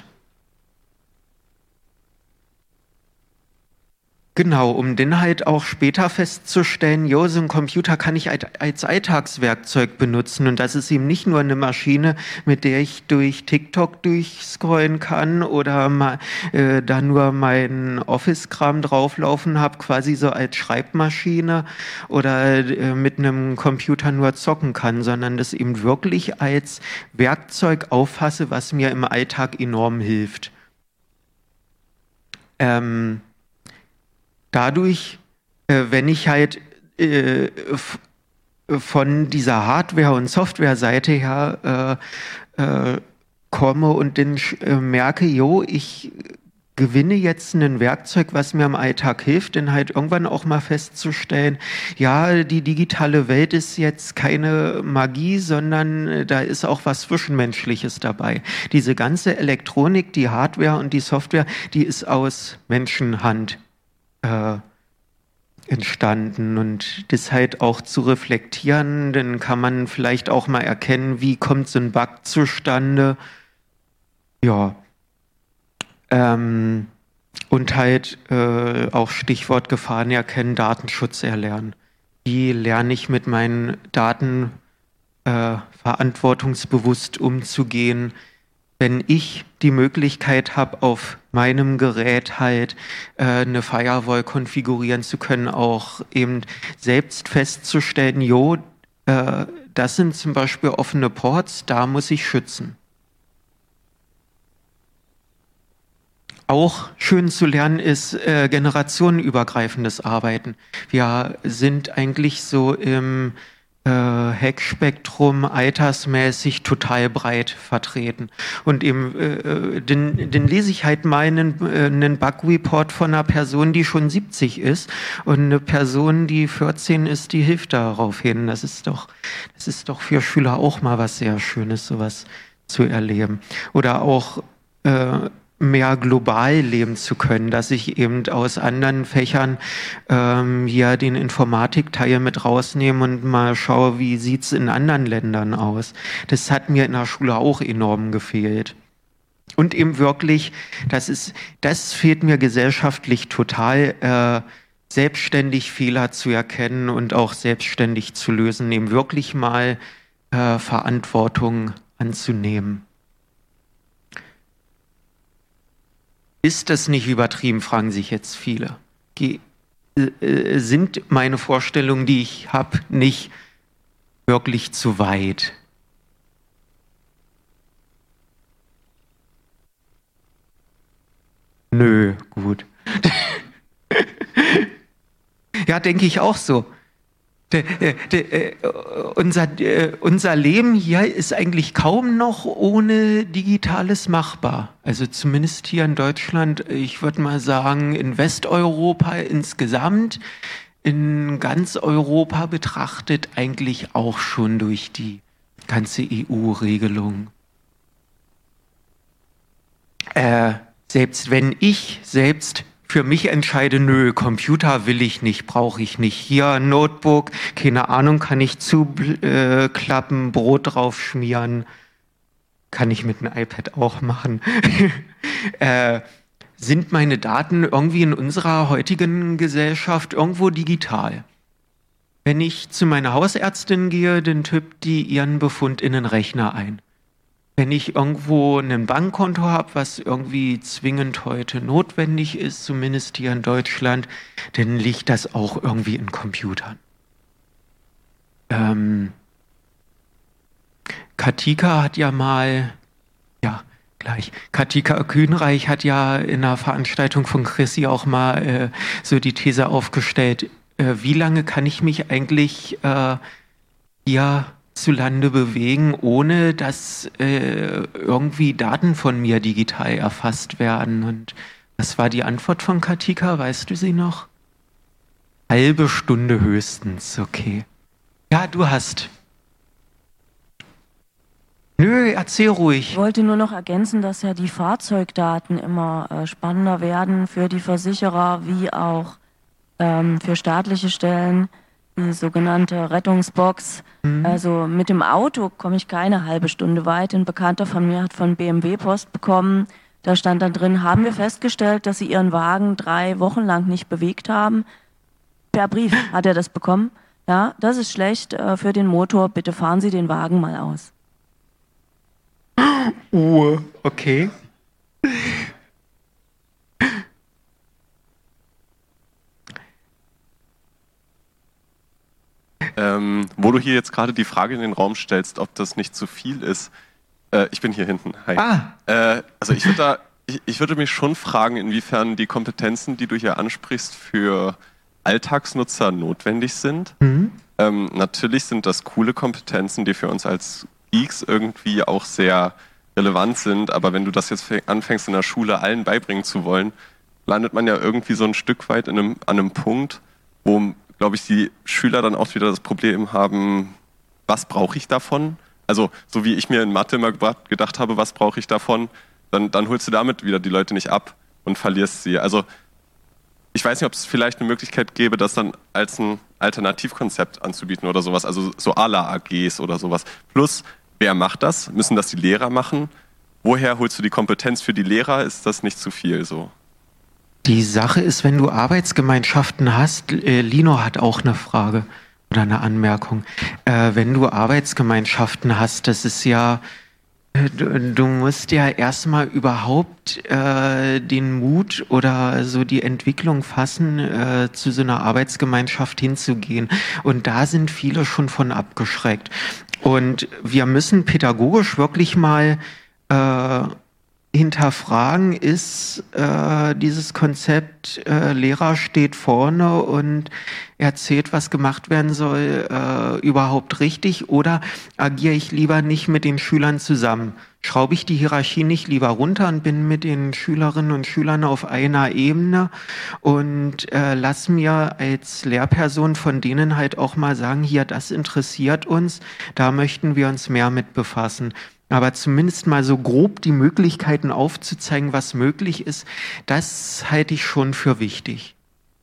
Genau, um dann halt auch später festzustellen, jo, so ein Computer kann ich als Alltagswerkzeug benutzen und das ist eben nicht nur eine Maschine, mit der ich durch TikTok durchscrollen kann oder mal äh, da nur meinen Office-Kram drauflaufen habe, quasi so als Schreibmaschine oder äh, mit einem Computer nur zocken kann, sondern das eben wirklich als Werkzeug auffasse, was mir im Alltag enorm hilft. Ähm, Dadurch, äh, wenn ich halt äh, f- von dieser Hardware- und Software-Seite her äh, äh, komme und dann äh, merke, jo, ich gewinne jetzt ein Werkzeug, was mir im Alltag hilft, dann halt irgendwann auch mal festzustellen, ja, die digitale Welt ist jetzt keine Magie, sondern äh, da ist auch was Zwischenmenschliches dabei. Diese ganze Elektronik, die Hardware und die Software, die ist aus Menschenhand Äh, entstanden und das halt auch zu reflektieren, dann kann man vielleicht auch mal erkennen, wie kommt so ein Bug zustande. Ja. Ähm, und halt äh, auch Stichwort Gefahren erkennen, Datenschutz erlernen. Wie lerne ich mit meinen Daten äh, verantwortungsbewusst umzugehen, wenn ich die Möglichkeit habe, auf meinem Gerät halt äh, eine Firewall konfigurieren zu können, auch eben selbst festzustellen, jo, äh, das sind zum Beispiel offene Ports, da muss ich schützen. Auch schön zu lernen ist äh, generationenübergreifendes Arbeiten. Wir sind eigentlich so im Äh, Hackspektrum altersmäßig total breit vertreten. Und eben, äh, den, den lese ich halt mal einen, äh, einen Bug-Report von einer Person, die schon siebzig ist und eine Person, die vierzehn ist, die hilft darauf hin. Das ist doch, das ist doch für Schüler auch mal was sehr Schönes, sowas zu erleben. Oder auch äh, mehr global leben zu können, dass ich eben aus anderen Fächern ähm, hier den Informatikteil mit rausnehme und mal schaue, wie sieht's in anderen Ländern aus. Das hat mir in der Schule auch enorm gefehlt. Und eben wirklich, das ist, das fehlt mir gesellschaftlich total, äh, selbstständig Fehler zu erkennen und auch selbstständig zu lösen, eben wirklich mal äh, Verantwortung anzunehmen. Ist das nicht übertrieben, fragen sich jetzt viele. Ge- äh, sind meine Vorstellungen, die ich habe, nicht wirklich zu weit? Nö, gut. Ja, denke ich auch so. De, de, de, unser, de, unser Leben hier ist eigentlich kaum noch ohne Digitales machbar. Also zumindest hier in Deutschland, ich würde mal sagen, in Westeuropa insgesamt, in ganz Europa betrachtet eigentlich auch schon durch die ganze E U-Regelung. Äh, selbst wenn ich selbst für mich entscheide, nö, Computer will ich nicht, brauche ich nicht. Hier ein Notebook, keine Ahnung, kann ich zuklappen, äh, Brot drauf schmieren. Kann ich mit einem iPad auch machen. äh, sind meine Daten irgendwie in unserer heutigen Gesellschaft irgendwo digital? Wenn ich zu meiner Hausärztin gehe, dann tippt die ihren Befund in den Rechner ein. Wenn ich irgendwo ein Bankkonto habe, was irgendwie zwingend heute notwendig ist, zumindest hier in Deutschland, dann liegt das auch irgendwie in Computern. Ähm, Katika hat ja mal, ja, gleich, Katika Kühnreich hat ja in einer Veranstaltung von Chrissy auch mal äh, so die These aufgestellt, äh, wie lange kann ich mich eigentlich äh, hier zu Lande bewegen, ohne dass äh, irgendwie Daten von mir digital erfasst werden. Und was war die Antwort von Katika? Weißt du sie noch? Halbe Stunde höchstens, okay. Ja, du hast. Nö, erzähl ruhig. Ich wollte nur noch ergänzen, dass ja die Fahrzeugdaten immer äh, spannender werden für die Versicherer wie auch ähm, für staatliche Stellen. Die sogenannte Rettungsbox. Mhm. Also mit dem Auto komme ich keine halbe Stunde weit. Ein Bekannter von mir hat von B M W Post bekommen. Da stand dann drin, haben wir festgestellt, dass sie ihren Wagen drei Wochen lang nicht bewegt haben. Per Brief hat er das bekommen. Ja, das ist schlecht äh, für den Motor. Bitte fahren Sie den Wagen mal aus. Oh, okay. Ähm, wo du hier jetzt gerade die Frage in den Raum stellst, ob das nicht zu viel ist. Äh, ich bin hier hinten. Hi. Ah. Äh, also ich würde da, ich, ich würde mich schon fragen, inwiefern die Kompetenzen, die du hier ansprichst, für Alltagsnutzer notwendig sind. Mhm. Ähm, natürlich sind das coole Kompetenzen, die für uns als Geeks irgendwie auch sehr relevant sind, aber wenn du das jetzt anfängst in der Schule allen beibringen zu wollen, landet man ja irgendwie so ein Stück weit in einem, an einem Punkt, wo, glaube ich, die Schüler dann auch wieder das Problem haben, was brauche ich davon? Also so wie ich mir in Mathe immer gedacht habe, was brauche ich davon, dann, dann holst du damit wieder die Leute nicht ab und verlierst sie. Also ich weiß nicht, ob es vielleicht eine Möglichkeit gäbe, das dann als ein Alternativkonzept anzubieten oder sowas, also so à la A Gs oder sowas. Plus, wer macht das? Müssen das die Lehrer machen? Woher holst du die Kompetenz für die Lehrer? Ist das nicht zu viel so? Die Sache ist, wenn du Arbeitsgemeinschaften hast, äh, Lino hat auch eine Frage oder eine Anmerkung. Äh, wenn du Arbeitsgemeinschaften hast, das ist ja, äh, du, du musst ja erstmal überhaupt äh, den Mut oder so die Entwicklung fassen, äh, zu so einer Arbeitsgemeinschaft hinzugehen. Und da sind viele schon von abgeschreckt. Und wir müssen pädagogisch wirklich mal äh, hinterfragen, ist äh, dieses Konzept, äh, Lehrer steht vorne und erzählt, was gemacht werden soll, äh, überhaupt richtig, oder agiere ich lieber nicht mit den Schülern zusammen? Schraube ich die Hierarchie nicht lieber runter und bin mit den Schülerinnen und Schülern auf einer Ebene und äh, lass mir als Lehrperson von denen halt auch mal sagen, hier, das interessiert uns, da möchten wir uns mehr mit befassen. Aber zumindest mal so grob die Möglichkeiten aufzuzeigen, was möglich ist, das halte ich schon für wichtig.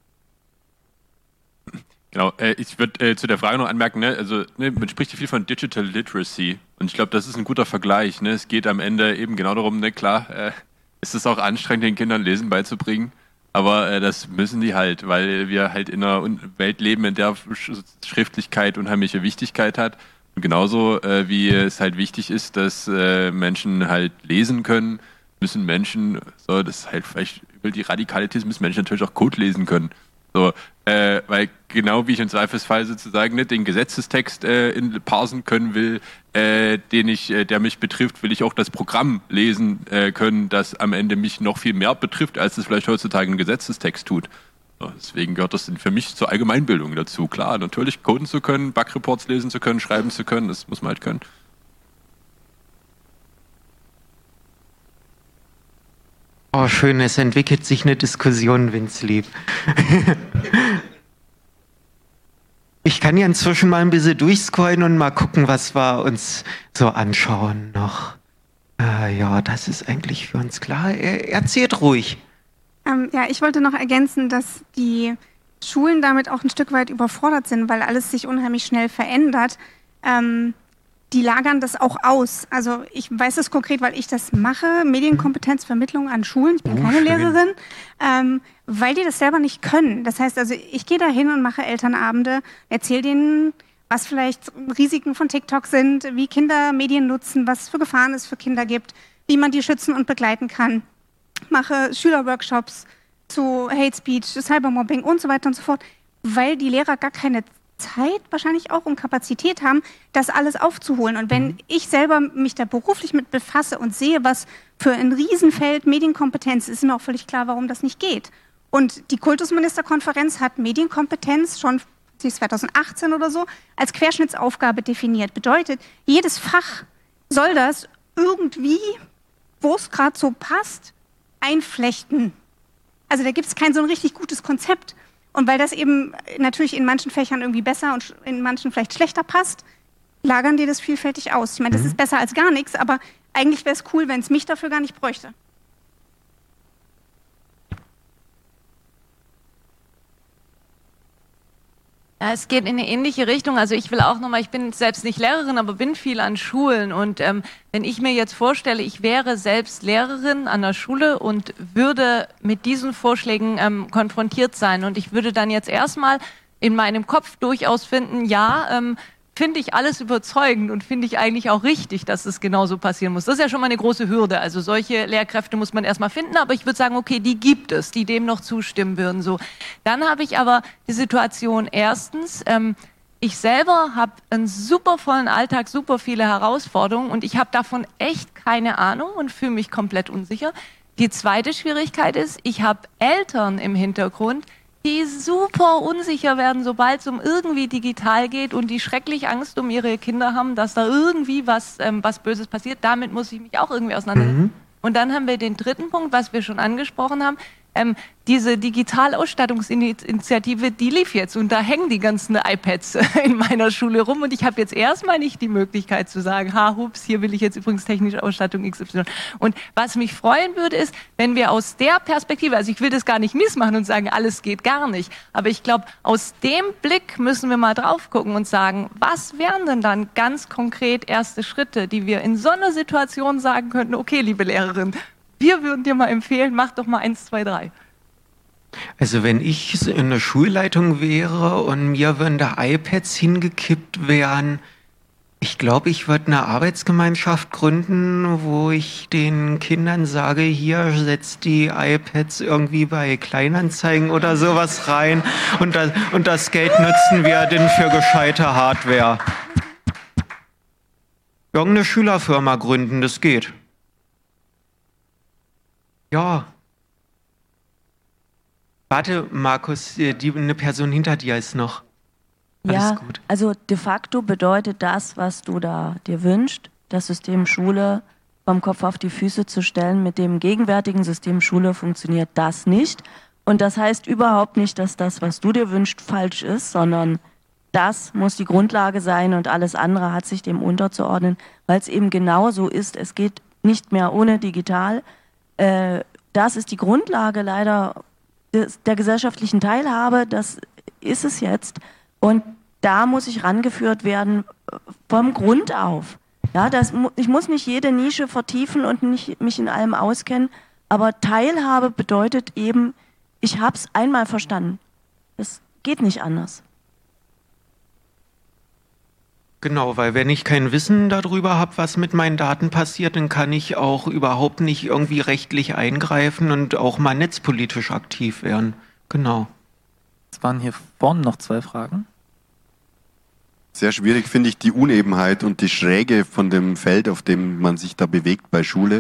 Genau, äh, ich würde äh, zu der Frage noch anmerken, ne, also ne, man spricht hier viel von Digital Literacy und ich glaube, das ist ein guter Vergleich. Ne? Es geht am Ende eben genau darum, ne, klar, äh, es ist auch anstrengend, den Kindern Lesen beizubringen, aber äh, das müssen die halt, weil wir halt in einer Welt leben, in der Schriftlichkeit unheimliche Wichtigkeit hat. Und genauso äh, wie es halt wichtig ist, dass äh, Menschen halt lesen können, müssen Menschen, so das ist halt vielleicht über die Radikalität, müssen Menschen natürlich auch Code lesen können. So, äh, weil genau wie ich im Zweifelsfall sozusagen nicht den Gesetzestext äh, in, parsen können will, äh, den ich, äh, der mich betrifft, will ich auch das Programm lesen äh, können, das am Ende mich noch viel mehr betrifft, als es vielleicht heutzutage ein Gesetzestext tut. So, deswegen gehört das für mich zur Allgemeinbildung dazu. Klar, natürlich coden zu können, Bug-Reports lesen zu können, schreiben zu können, das muss man halt können. Oh, schön, es entwickelt sich eine Diskussion, Winzlieb. Ich kann ja inzwischen mal ein bisschen durchscrollen und mal gucken, was wir uns so anschauen noch. Äh, ja, das ist eigentlich für uns klar. Er, erzählt ruhig. Ähm, ja, ich wollte noch ergänzen, dass die Schulen damit auch ein Stück weit überfordert sind, weil alles sich unheimlich schnell verändert. Ähm, die lagern das auch aus. Also ich weiß es konkret, weil ich das mache, Medienkompetenzvermittlung an Schulen. Ich bin Oh, keine schön. Lehrerin, ähm, weil die das selber nicht können. Das heißt also, ich gehe da hin und mache Elternabende, erzähle denen, was vielleicht Risiken von TikTok sind, wie Kinder Medien nutzen, was es für Gefahren es für Kinder gibt, wie man die schützen und begleiten kann. Mache Schülerworkshops zu Hate Speech, Cybermobbing und so weiter und so fort, weil die Lehrer gar keine Zeit wahrscheinlich auch und Kapazität haben, das alles aufzuholen. Und wenn ich selber mich da beruflich mit befasse und sehe, was für ein Riesenfeld Medienkompetenz ist, ist mir auch völlig klar, warum das nicht geht. Und die Kultusministerkonferenz hat Medienkompetenz schon zweitausendachtzehn oder so als Querschnittsaufgabe definiert. Bedeutet, jedes Fach soll das irgendwie, wo es gerade so passt, einflechten. Also da gibt es kein so ein richtig gutes Konzept. Und weil das eben natürlich in manchen Fächern irgendwie besser und in manchen vielleicht schlechter passt, lagern die das vielfältig aus. Ich meine, das Mhm. ist besser als gar nichts, aber eigentlich wäre es cool, wenn es mich dafür gar nicht bräuchte. Ja, es geht in eine ähnliche Richtung. Also ich will auch nochmal, ich bin selbst nicht Lehrerin, aber bin viel an Schulen. Und ähm, wenn ich mir jetzt vorstelle, ich wäre selbst Lehrerin an der Schule und würde mit diesen Vorschlägen ähm, konfrontiert sein und ich würde dann jetzt erstmal in meinem Kopf durchaus finden, ja, ähm, finde ich alles überzeugend und finde ich eigentlich auch richtig, dass es genauso passieren muss. Das ist ja schon mal eine große Hürde. Also solche Lehrkräfte muss man erstmal finden, aber ich würde sagen, okay, die gibt es, die dem noch zustimmen würden. So, dann habe ich aber die Situation erstens, ähm, ich selber habe einen super vollen Alltag, super viele Herausforderungen und ich habe davon echt keine Ahnung und fühle mich komplett unsicher. Die zweite Schwierigkeit ist, ich habe Eltern im Hintergrund, die super unsicher werden, sobald es um irgendwie digital geht und die schrecklich Angst um ihre Kinder haben, dass da irgendwie was, ähm, was Böses passiert. Damit muss ich mich auch irgendwie auseinandersetzen. Mhm. Und dann haben wir den dritten Punkt, was wir schon angesprochen haben. Ähm, diese Digitalausstattungsinitiative, die lief jetzt und da hängen die ganzen iPads in meiner Schule rum und ich habe jetzt erstmal nicht die Möglichkeit zu sagen, ha, hups, hier will ich jetzt übrigens technische Ausstattung X Y. Und was mich freuen würde, ist, wenn wir aus der Perspektive, also ich will das gar nicht missmachen und sagen, alles geht gar nicht, aber ich glaube, aus dem Blick müssen wir mal drauf gucken und sagen, was wären denn dann ganz konkret erste Schritte, die wir in so einer Situation sagen könnten, okay, liebe Lehrerin, wir würden dir mal empfehlen, mach doch mal eins, zwei, drei. Also wenn ich in der Schulleitung wäre und mir würden da iPads hingekippt wären, ich glaube, ich würde eine Arbeitsgemeinschaft gründen, wo ich den Kindern sage, hier setzt die iPads irgendwie bei Kleinanzeigen oder sowas rein und das, und das Geld nutzen wir denn für gescheite Hardware. Irgendeine Schülerfirma gründen, das geht. Ja. Warte, Markus, die, eine Person hinter dir ist noch. Alles Ja, gut. also de facto bedeutet das, was du da dir wünschst, das System Schule vom Kopf auf die Füße zu stellen. Mit dem gegenwärtigen System Schule funktioniert das nicht. Und das heißt überhaupt nicht, dass das, was du dir wünschst, falsch ist, sondern das muss die Grundlage sein und alles andere hat sich dem unterzuordnen, weil es eben genau so ist. Es geht nicht mehr ohne digital. Äh, das ist die Grundlage leider des, der gesellschaftlichen Teilhabe, das ist es jetzt. Und da muss ich rangeführt werden vom Grund auf. Ja, das, ich muss nicht jede Nische vertiefen und nicht mich in allem auskennen, aber Teilhabe bedeutet eben, ich habe es einmal verstanden. Es geht nicht anders. Genau, weil wenn ich kein Wissen darüber habe, was mit meinen Daten passiert, dann kann ich auch überhaupt nicht irgendwie rechtlich eingreifen und auch mal netzpolitisch aktiv werden. Genau. Es waren hier vorne noch zwei Fragen. Sehr schwierig finde ich die Unebenheit und die Schräge von dem Feld, auf dem man sich da bewegt bei Schule.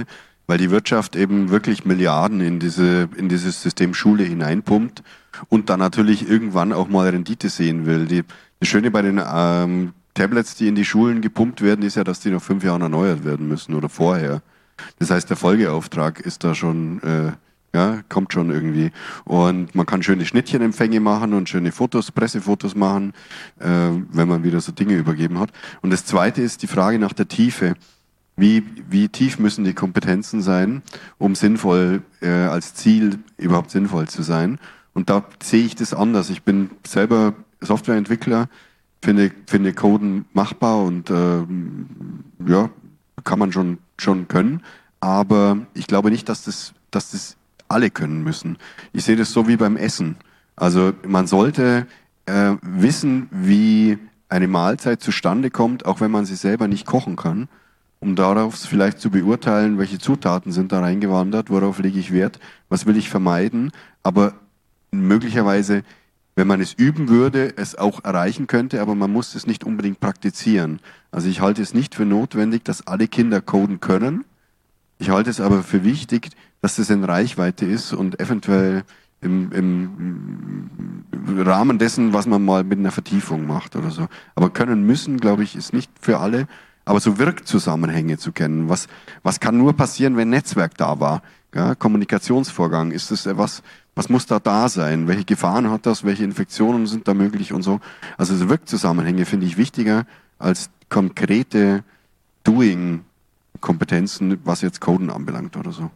weil die Wirtschaft eben wirklich Milliarden in diese in dieses System Schule hineinpumpt und dann natürlich irgendwann auch mal Rendite sehen will. Die, das Schöne bei den ähm, Tablets, die in die Schulen gepumpt werden, ist ja, dass die nach fünf Jahren erneuert werden müssen oder vorher. Das heißt, der Folgeauftrag ist da schon, äh, ja, kommt schon irgendwie. Und man kann schöne Schnittchenempfänge machen und schöne Fotos, Pressefotos machen, äh, wenn man wieder so Dinge übergeben hat. Und das Zweite ist die Frage nach der Tiefe. Wie, wie tief müssen die Kompetenzen sein, um sinnvoll, äh, als Ziel überhaupt sinnvoll zu sein? Und da sehe ich das anders. Ich bin selber Softwareentwickler, finde, finde Coden machbar und äh, ja, kann man schon, schon können. Aber ich glaube nicht, dass das, dass das alle können müssen. Ich sehe das so wie beim Essen. Also man sollte äh, wissen, wie eine Mahlzeit zustande kommt, auch wenn man sie selber nicht kochen kann, um darauf vielleicht zu beurteilen, welche Zutaten sind da reingewandert, worauf lege ich Wert, was will ich vermeiden, aber möglicherweise, wenn man es üben würde, es auch erreichen könnte, aber man muss es nicht unbedingt praktizieren. Also ich halte es nicht für notwendig, dass alle Kinder coden können. Ich halte es aber für wichtig, dass das in Reichweite ist und eventuell im, im Rahmen dessen, was man mal mit einer Vertiefung macht oder so. Aber können müssen, glaube ich, ist nicht für alle. Aber so Wirkzusammenhänge zu kennen, was, was kann nur passieren, wenn Netzwerk da war? Ja, Kommunikationsvorgang, ist das was, was muss da da sein? Welche Gefahren hat das? Welche Infektionen sind da möglich und so? Also so Wirkzusammenhänge finde ich wichtiger als konkrete Doing-Kompetenzen, was jetzt Coden anbelangt oder so.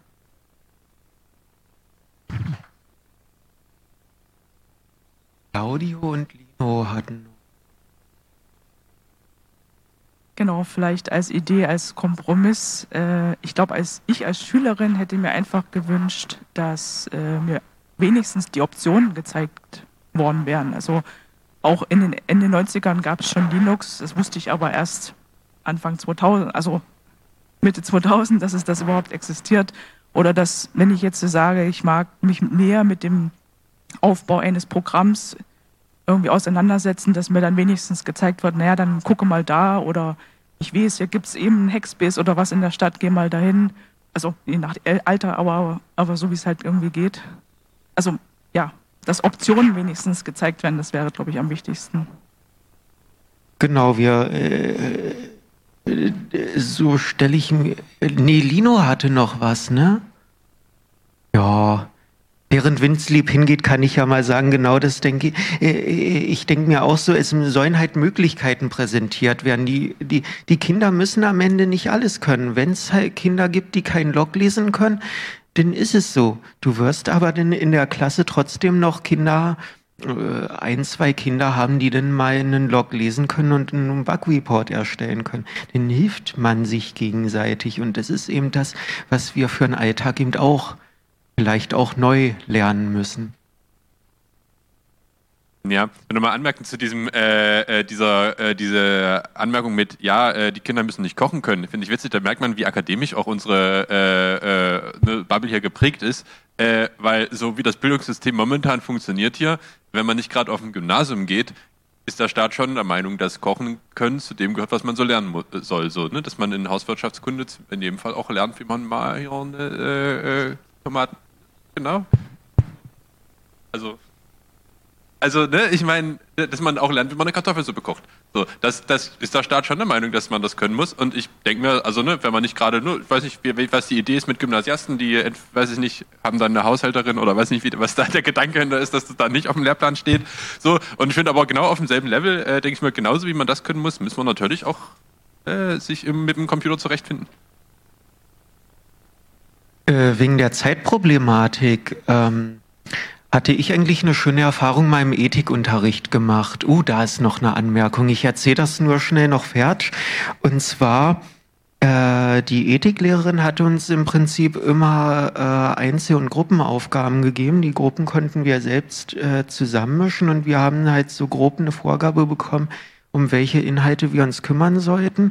Claudio und Lino hatten Genau, vielleicht als Idee, als Kompromiss. Äh, ich glaube, als ich als Schülerin hätte mir einfach gewünscht, dass äh, mir wenigstens die Optionen gezeigt worden wären. Also auch in den Ende neunzigern gab es schon Linux, das wusste ich aber erst Anfang zweitausend, also Mitte zweitausend, dass es das überhaupt existiert. Oder dass, wenn ich jetzt sage, ich mag mich näher mit dem Aufbau eines Programms irgendwie auseinandersetzen, dass mir dann wenigstens gezeigt wird, naja, dann gucke mal da oder ich weiß, hier gibt es eben einen Hackspace oder was in der Stadt, geh mal dahin. Also je nach Alter, aber, aber so wie es halt irgendwie geht. Also ja, dass Optionen wenigstens gezeigt werden, das wäre, glaube ich, am wichtigsten. Genau, wir äh, äh, so stelle ich mir. Nee, Lino hatte noch was, ne? Ja. Während Windslieb hingeht, kann ich ja mal sagen, genau das denke ich. Ich denke mir auch so, es sollen halt Möglichkeiten präsentiert werden. Die, die, die Kinder müssen am Ende nicht alles können. Wenn es halt Kinder gibt, die keinen Log lesen können, dann ist es so. Du wirst aber dann in der Klasse trotzdem noch Kinder, ein, zwei Kinder haben, die dann mal einen Log lesen können und einen Bug-Report erstellen können. Dann hilft man sich gegenseitig. Und das ist eben das, was wir für den Alltag eben auch vielleicht auch neu lernen müssen. Ja, nochmal anmerken zu diesem, äh, äh, dieser, äh, diese Anmerkung mit, ja, äh, die Kinder müssen nicht kochen können, finde ich witzig, da merkt man, wie akademisch auch unsere äh, äh, ne, Bubble hier geprägt ist, äh, weil so wie das Bildungssystem momentan funktioniert hier, wenn man nicht gerade auf ein Gymnasium geht, ist der Staat schon der Meinung, dass Kochen können zu dem gehört, was man so lernen mu- soll, so, ne? Dass man in Hauswirtschaftskunde in jedem Fall auch lernt, wie man mal hier eine äh, äh, Tomaten. Genau. Also, also ne, ich meine, dass man auch lernt, wie man eine Kartoffelsuppe kocht. So, das, das ist der Staat schon der Meinung, dass man das können muss. Und ich denke mir, also ne, wenn man nicht gerade, nur, ich weiß nicht, wie, was die Idee ist mit Gymnasiasten, die, weiß ich nicht, haben dann eine Haushälterin oder weiß nicht, wie, was da der Gedanke hinter ist, dass das da nicht auf dem Lehrplan steht. So, und ich finde aber genau auf demselben Level, äh, denke ich mir, genauso wie man das können muss, müssen wir natürlich auch äh, sich im, mit dem Computer zurechtfinden. Wegen der Zeitproblematik ähm, hatte ich eigentlich eine schöne Erfahrung mal im Ethikunterricht gemacht. Uh, da ist noch eine Anmerkung. Ich erzähle das nur schnell noch fertig. Und zwar, äh, die Ethiklehrerin hat uns im Prinzip immer äh, Einzel- und Gruppenaufgaben gegeben. Die Gruppen konnten wir selbst äh, zusammenmischen und wir haben halt so grob eine Vorgabe bekommen, um welche Inhalte wir uns kümmern sollten.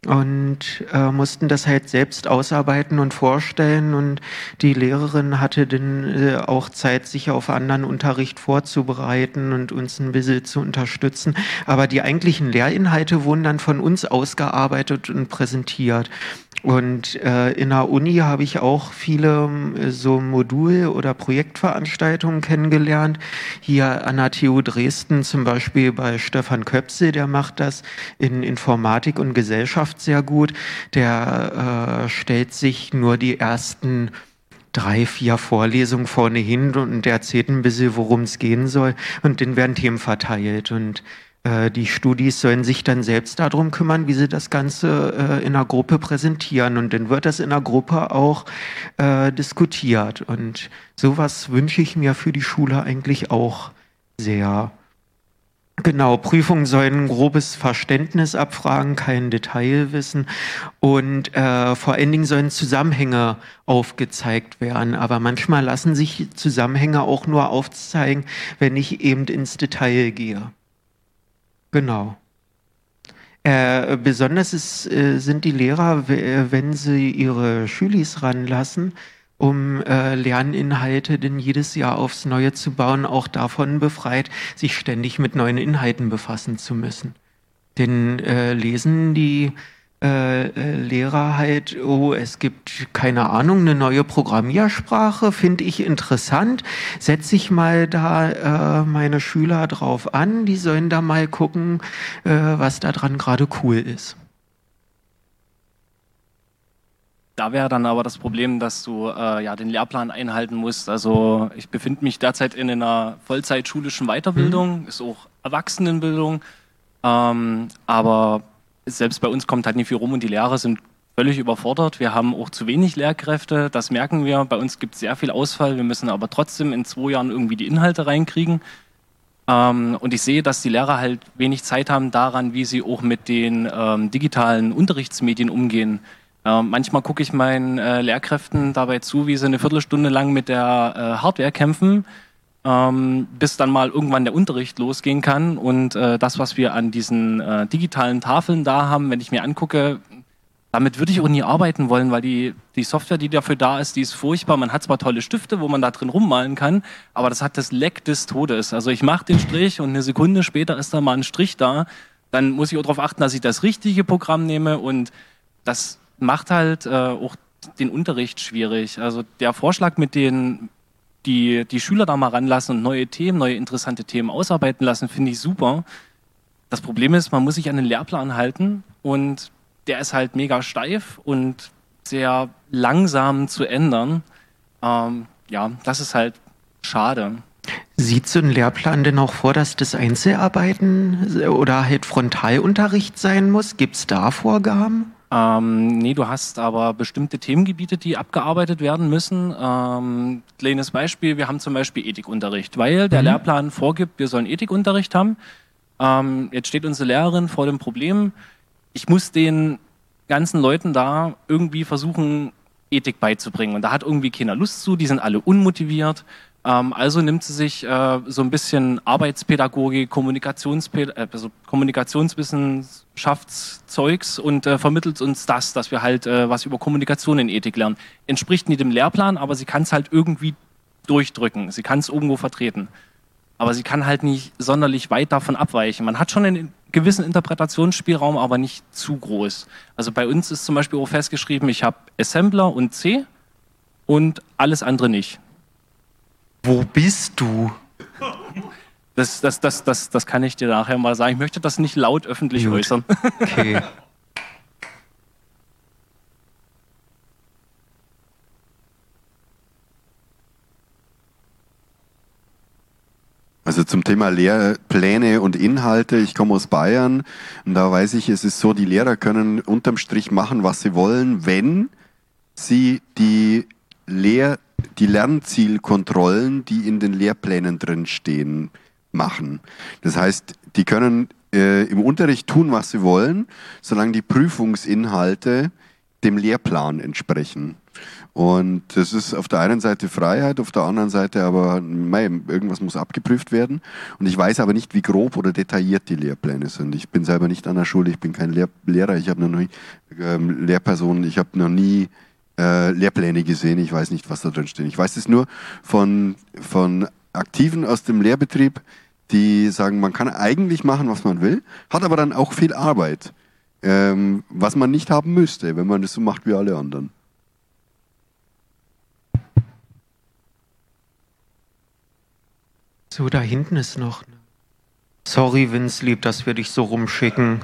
und äh, mussten das halt selbst ausarbeiten und vorstellen, und die Lehrerin hatte dann äh, auch Zeit, sich auf anderen Unterricht vorzubereiten und uns ein bisschen zu unterstützen. Aber die eigentlichen Lehrinhalte wurden dann von uns ausgearbeitet und präsentiert. Und äh, in der Uni habe ich auch viele äh, so Modul- oder Projektveranstaltungen kennengelernt. Hier an der T U Dresden zum Beispiel bei Stefan Köpse, der macht das in Informatik und Gesellschaft sehr gut. Der äh, stellt sich nur die ersten drei, vier Vorlesungen vorne hin und erzählt ein bisschen, worum es gehen soll. Und dann werden Themen verteilt. Und die Studis sollen sich dann selbst darum kümmern, wie sie das Ganze äh, in der Gruppe präsentieren. Und dann wird das in der Gruppe auch äh, diskutiert. Und sowas wünsche ich mir für die Schule eigentlich auch sehr. Genau, Prüfungen sollen ein grobes Verständnis abfragen, kein Detailwissen. Und äh, vor allen Dingen sollen Zusammenhänge aufgezeigt werden. Aber manchmal lassen sich Zusammenhänge auch nur aufzeigen, wenn ich eben ins Detail gehe. Genau. Äh, besonders ist, äh, sind die Lehrer, wenn sie ihre Schülis ranlassen, um äh, Lerninhalte denn jedes Jahr aufs Neue zu bauen, auch davon befreit, sich ständig mit neuen Inhalten befassen zu müssen. Denn äh, lesen die äh, äh, Lehrer halt, oh, es gibt, keine Ahnung, eine neue Programmiersprache, finde ich interessant, setze ich mal da äh, meine Schüler drauf an, die sollen da mal gucken, äh, was da dran gerade cool ist. Da wäre dann aber das Problem, dass du äh, ja den Lehrplan einhalten musst. Also ich befinde mich derzeit in einer vollzeitschulischen Weiterbildung, mhm. ist auch Erwachsenenbildung, ähm, aber selbst bei uns kommt halt nicht viel rum und die Lehrer sind völlig überfordert. Wir haben auch zu wenig Lehrkräfte, das merken wir. Bei uns gibt es sehr viel Ausfall. Wir müssen aber trotzdem in zwei Jahren irgendwie die Inhalte reinkriegen. Ähm, und ich sehe, dass die Lehrer halt wenig Zeit haben daran, wie sie auch mit den ähm, digitalen Unterrichtsmedien umgehen. Ähm, manchmal gucke ich meinen äh, Lehrkräften dabei zu, wie sie eine Viertelstunde lang mit der äh, Hardware kämpfen, Ähm, bis dann mal irgendwann der Unterricht losgehen kann. Und äh, das, was wir an diesen äh, digitalen Tafeln da haben, wenn ich mir angucke, damit würde ich auch nie arbeiten wollen, weil die, die Software, die dafür da ist, die ist furchtbar. Man hat zwar tolle Stifte, wo man da drin rummalen kann, aber das hat das Leck des Todes. Also ich mache den Strich und eine Sekunde später ist da mal ein Strich da. Dann muss ich auch darauf achten, dass ich das richtige Programm nehme, und das macht halt äh, auch den Unterricht schwierig. Also der Vorschlag mit den die die Schüler da mal ranlassen und neue Themen, neue interessante Themen ausarbeiten lassen, finde ich super. Das Problem ist, man muss sich an den Lehrplan halten und der ist halt mega steif und sehr langsam zu ändern. Ähm, ja, das ist halt schade. Sieht so ein Lehrplan denn auch vor, dass das Einzelarbeiten oder halt Frontalunterricht sein muss? Gibt es da Vorgaben? Ähm, nee, du hast aber bestimmte Themengebiete, die abgearbeitet werden müssen. Ähm, kleines Beispiel, wir haben zum Beispiel Ethikunterricht, weil der mhm. Lehrplan vorgibt, wir sollen Ethikunterricht haben. Ähm, jetzt steht unsere Lehrerin vor dem Problem, ich muss den ganzen Leuten da irgendwie versuchen, Ethik beizubringen. Und da hat irgendwie keiner Lust zu, die sind alle unmotiviert. Ähm, also nimmt sie sich äh, so ein bisschen Arbeitspädagogik, Kommunikationspäd- äh, also Kommunikationswissenschaftszeugs und äh, vermittelt uns das, dass wir halt äh, was über Kommunikation in Ethik lernen. Entspricht nicht dem Lehrplan, aber sie kann es halt irgendwie durchdrücken. Sie kann es irgendwo vertreten. Aber sie kann halt nicht sonderlich weit davon abweichen. Man hat schon einen gewissen Interpretationsspielraum, aber nicht zu groß. Also bei uns ist zum Beispiel auch festgeschrieben, ich habe Assembler und C und alles andere nicht. Wo bist du? Das, das, das, das, das kann ich dir nachher mal sagen. Ich möchte das nicht laut öffentlich Gut. äußern. Okay. Also zum Thema Lehrpläne und Inhalte, ich komme aus Bayern und da weiß ich, es ist so, die Lehrer können unterm Strich machen, was sie wollen, wenn sie die Lehr die Lernzielkontrollen, die in den Lehrplänen drin stehen, machen. Das heißt, die können äh, im Unterricht tun, was sie wollen, solange die Prüfungsinhalte dem Lehrplan entsprechen. Und das ist auf der einen Seite Freiheit, auf der anderen Seite aber, mei, irgendwas muss abgeprüft werden. Und ich weiß aber nicht, wie grob oder detailliert die Lehrpläne sind. Ich bin selber nicht an der Schule, ich bin kein Lehr Lehrer, ich habe noch nie ähm, Lehrperson, ich habe noch nie äh, Lehrpläne gesehen, ich weiß nicht, was da drin steht. Ich weiß es nur von, von Aktiven aus dem Lehrbetrieb, die sagen, man kann eigentlich machen, was man will, hat aber dann auch viel Arbeit, ähm, was man nicht haben müsste, wenn man das so macht wie alle anderen. So, da hinten ist noch. Sorry, Vince, lieb, dass wir dich so rumschicken.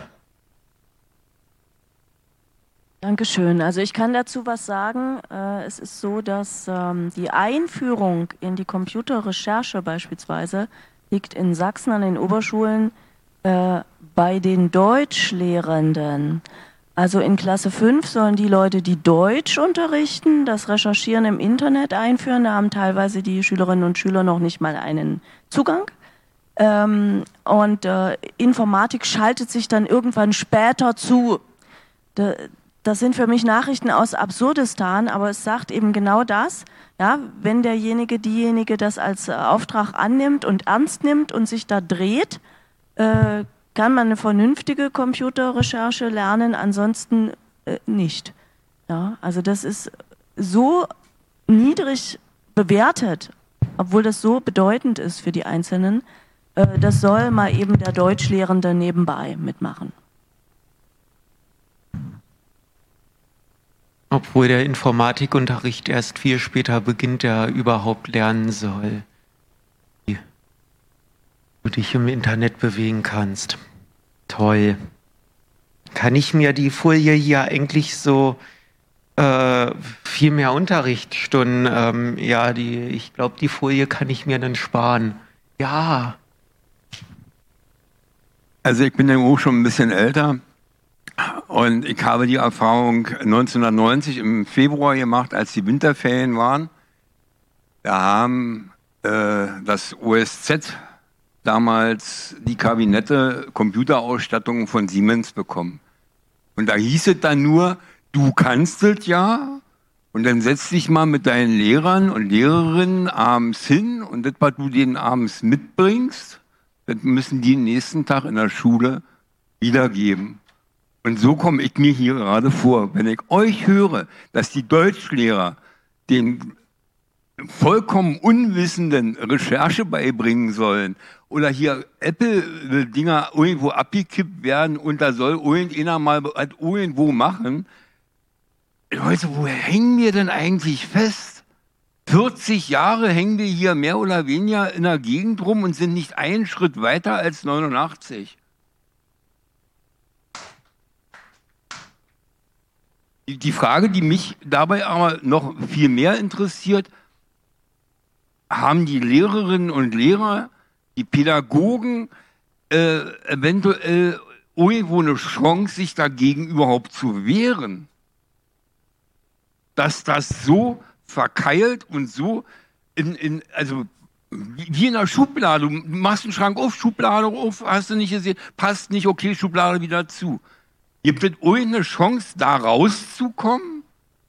Dankeschön. Also ich kann dazu was sagen. Äh, es ist so, dass ähm, die Einführung in die Computerrecherche beispielsweise liegt in Sachsen an den Oberschulen äh, bei den Deutschlehrenden. Also in Klasse fünf sollen die Leute, die Deutsch unterrichten, das Recherchieren im Internet einführen. Da haben teilweise die Schülerinnen und Schüler noch nicht mal einen Zugang. Ähm, und äh, Informatik schaltet sich dann irgendwann später zu. Da, das sind für mich Nachrichten aus Absurdistan, aber es sagt eben genau das. Ja, wenn derjenige, diejenige das als äh, Auftrag annimmt und ernst nimmt und sich da dreht, äh, kann man eine vernünftige Computerrecherche lernen, ansonsten äh, nicht. Ja, also das ist so niedrig bewertet, obwohl das so bedeutend ist für die Einzelnen. Äh, das soll mal eben der Deutschlehrende nebenbei mitmachen. Obwohl der Informatikunterricht erst viel später beginnt, der überhaupt lernen soll, wie du dich im Internet bewegen kannst. Toll. Kann ich mir die Folie hier eigentlich so äh, viel mehr Unterrichtsstunden, ähm, ja, die, ich glaube, die Folie kann ich mir dann sparen. Ja. Also ich bin ja auch schon ein bisschen älter. Und ich habe die Erfahrung neunzehnhundertneunzig im Februar gemacht, als die Winterferien waren. Da haben äh, das O S Z damals die Kabinette Computerausstattungen von Siemens bekommen. Und da hieß es dann nur, du kannst es ja. Und dann setz dich mal mit deinen Lehrern und Lehrerinnen abends hin und das, was du denen abends mitbringst, das müssen die nächsten Tag in der Schule wiedergeben. Und so komme ich mir hier gerade vor. Wenn ich euch höre, dass die Deutschlehrer den vollkommen Unwissenden Recherche beibringen sollen oder hier Apple-Dinger irgendwo abgekippt werden und da soll irgendeiner mal irgendwo machen. Leute, wo hängen wir denn eigentlich fest? vierzig Jahre hängen wir hier mehr oder weniger in der Gegend rum und sind nicht einen Schritt weiter als neunundachtzig. Die Frage, die mich dabei aber noch viel mehr interessiert, haben die Lehrerinnen und Lehrer, die Pädagogen äh, eventuell irgendwo eine Chance, sich dagegen überhaupt zu wehren? Dass das so verkeilt und so in, in also wie in der Schublade, du machst einen Schrank auf, Schublade auf, hast du nicht gesehen, passt nicht, okay, Schublade wieder zu. Gibt es irgendeine Chance, da rauszukommen?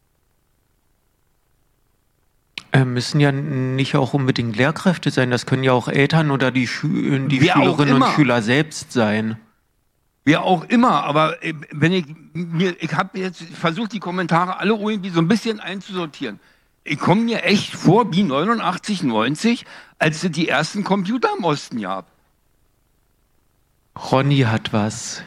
Äh, müssen ja nicht auch unbedingt Lehrkräfte sein, das können ja auch Eltern oder die, Schü die Schülerinnen und Schüler selbst sein. Wer auch immer, aber wenn ich mir, ich habe jetzt versucht, die Kommentare alle irgendwie so ein bisschen einzusortieren. Ich komme mir echt vor wie neunundachtzig, neunzig, als es die ersten Computer im Osten gab. Ronny hat was.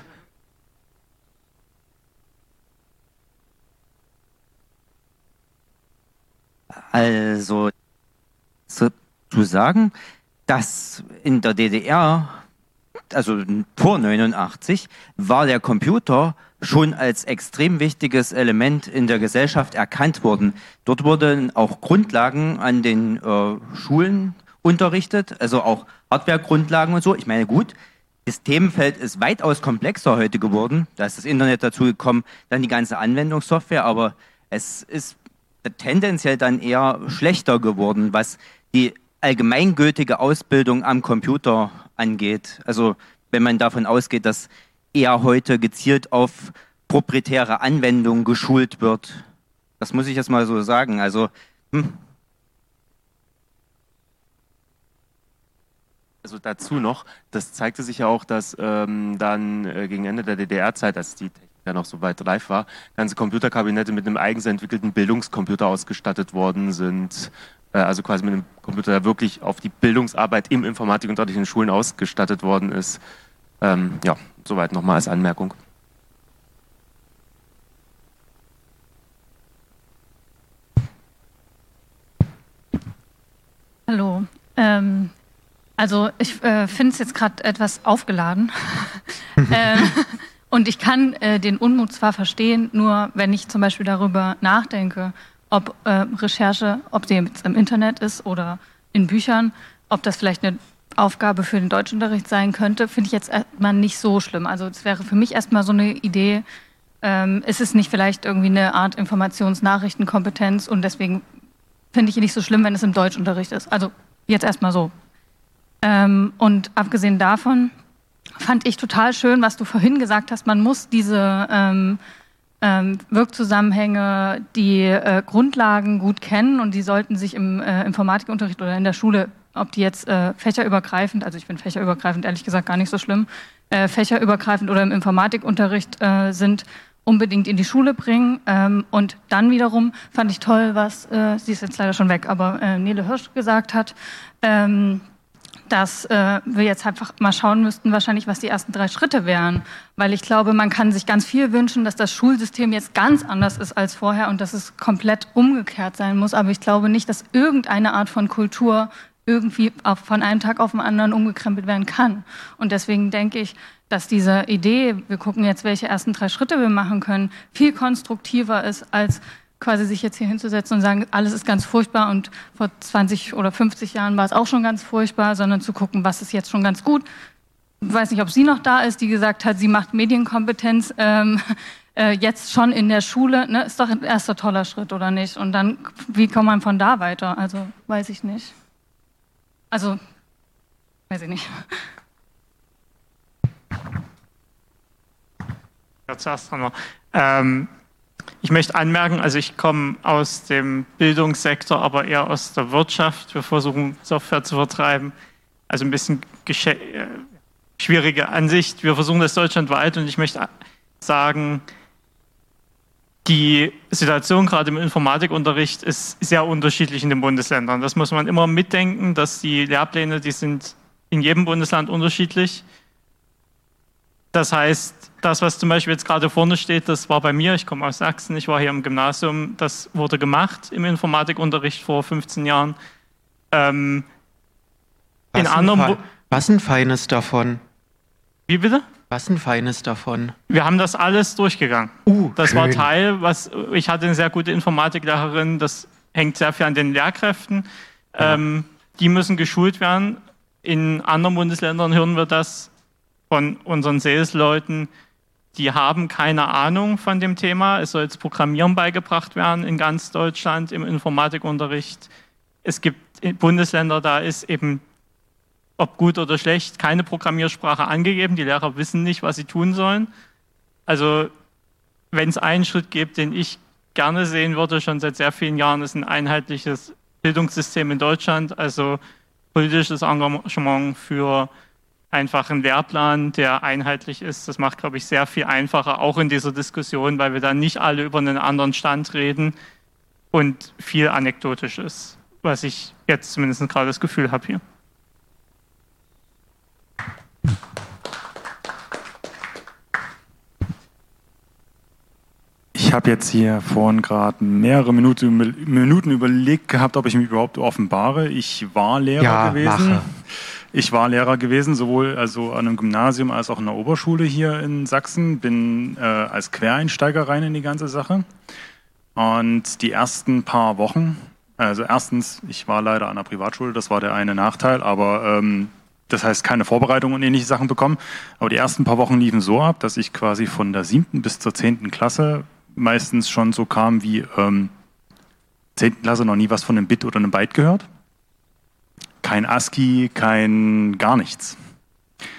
Also zu, zu sagen, dass in der D D R, also vor neunundachtzig, war der Computer schon als extrem wichtiges Element in der Gesellschaft erkannt worden. Dort wurden auch Grundlagen an den äh, Schulen unterrichtet, also auch Hardware-Grundlagen und so. Ich meine, gut, das Themenfeld ist weitaus komplexer heute geworden. Da ist das Internet dazu gekommen, dann die ganze Anwendungssoftware, aber es ist tendenziell dann eher schlechter geworden, was die allgemeingültige Ausbildung am Computer angeht. Also wenn man davon ausgeht, dass eher heute gezielt auf proprietäre Anwendungen geschult wird. Das muss ich jetzt mal so sagen. Also, hm. Also dazu noch, das zeigte sich ja auch, dass ähm, dann äh, gegen Ende der D D R-Zeit, als die Technik ja noch so weit reif war, ganze Computerkabinette mit einem eigens entwickelten Bildungscomputer ausgestattet worden sind. Äh, also quasi mit einem Computer, der wirklich auf die Bildungsarbeit im Informatikunterricht in Schulen ausgestattet worden ist. Ähm, ja, soweit nochmal als Anmerkung. Hallo. Ähm, also ich äh, finde es jetzt gerade etwas aufgeladen. ähm, und ich kann äh, den Unmut zwar verstehen, nur wenn ich zum Beispiel darüber nachdenke, ob äh, Recherche, ob sie jetzt im Internet ist oder in Büchern, ob das vielleicht eine Aufgabe für den Deutschunterricht sein könnte, finde ich jetzt erstmal nicht so schlimm. Also es wäre für mich erstmal so eine Idee, ähm, ist es nicht vielleicht irgendwie eine Art Informationsnachrichtenkompetenz und deswegen finde ich nicht so schlimm, wenn es im Deutschunterricht ist. Also jetzt erstmal so. Ähm, und abgesehen davon fand ich total schön, was du vorhin gesagt hast, man muss diese ähm, ähm, Wirkzusammenhänge, die äh, Grundlagen gut kennen und die sollten sich im äh, Informatikunterricht oder in der Schule, ob die jetzt äh, fächerübergreifend, also ich finde fächerübergreifend ehrlich gesagt gar nicht so schlimm, äh, fächerübergreifend oder im Informatikunterricht äh, sind, unbedingt in die Schule bringen. Ähm, und dann wiederum fand ich toll, was, äh, sie ist jetzt leider schon weg, aber äh, Nele Hirsch gesagt hat, ähm, dass äh, wir jetzt einfach mal schauen müssten, wahrscheinlich, was die ersten drei Schritte wären. Weil ich glaube, man kann sich ganz viel wünschen, dass das Schulsystem jetzt ganz anders ist als vorher und dass es komplett umgekehrt sein muss. Aber ich glaube nicht, dass irgendeine Art von Kultur irgendwie auf, von einem Tag auf den anderen umgekrempelt werden kann. Und deswegen denke ich, dass diese Idee, wir gucken jetzt, welche ersten drei Schritte wir machen können, viel konstruktiver ist, als quasi sich jetzt hier hinzusetzen und sagen, alles ist ganz furchtbar und vor zwanzig oder fünfzig Jahren war es auch schon ganz furchtbar, sondern zu gucken, was ist jetzt schon ganz gut. Ich weiß nicht, ob sie noch da ist, die gesagt hat, sie macht Medienkompetenz ähm, äh, jetzt schon in der Schule. Ne? Ist doch ein erster toller Schritt, oder nicht? Und dann, wie kommt man von da weiter? Also, weiß ich nicht. Also, weiß ich nicht. Ja, zuerst einmal. Ähm, ich möchte anmerken, also ich komme aus dem Bildungssektor, aber eher aus der Wirtschaft. Wir versuchen Software zu vertreiben. Also ein bisschen äh, schwierige Ansicht. Wir versuchen das deutschlandweit und ich möchte sagen, die Situation gerade im Informatikunterricht ist sehr unterschiedlich in den Bundesländern. Das muss man immer mitdenken, dass die Lehrpläne, die sind in jedem Bundesland unterschiedlich. Das heißt, das, was zum Beispiel jetzt gerade vorne steht, das war bei mir, ich komme aus Sachsen, ich war hier im Gymnasium, das wurde gemacht im Informatikunterricht vor fünfzehn Jahren. Ähm, in was, anderen ein was ein Feines davon? Wie bitte? Was ein Feines davon? Wir haben das alles durchgegangen. Uh, das schön. war Teil, was ich hatte eine sehr gute Informatiklehrerin, das hängt sehr viel an den Lehrkräften. Ja. Ähm, die müssen geschult werden. In anderen Bundesländern hören wir das von unseren Salesleuten, die haben keine Ahnung von dem Thema. Es soll jetzt Programmieren beigebracht werden in ganz Deutschland im Informatikunterricht. Es gibt Bundesländer, da ist eben, ob gut oder schlecht, keine Programmiersprache angegeben. Die Lehrer wissen nicht, was sie tun sollen. Also wenn es einen Schritt gibt, den ich gerne sehen würde, schon seit sehr vielen Jahren, ist ein einheitliches Bildungssystem in Deutschland, also politisches Engagement für einfach einen Lehrplan, der einheitlich ist. Das macht, glaube ich, sehr viel einfacher, auch in dieser Diskussion, weil wir dann nicht alle über einen anderen Stand reden und viel anekdotisch ist, was ich jetzt zumindest gerade das Gefühl habe hier. Ich habe jetzt hier vorhin gerade mehrere Minuten, Minuten überlegt gehabt, ob ich mich überhaupt offenbare. Ich war Lehrer ja, gewesen. Mache. Ich war Lehrer gewesen, sowohl also an einem Gymnasium als auch in der Oberschule hier in Sachsen. Bin äh, als Quereinsteiger rein in die ganze Sache. Und die ersten paar Wochen, also erstens, ich war leider an der Privatschule, das war der eine Nachteil, aber ähm, das heißt keine Vorbereitung und ähnliche Sachen bekommen. Aber die ersten paar Wochen liefen so ab, dass ich quasi von der siebten bis zur zehnten Klasse meistens schon so kam wie ähm, zehnten Klasse noch nie was von einem Bit oder einem Byte gehört. Kein ASCII, kein gar nichts.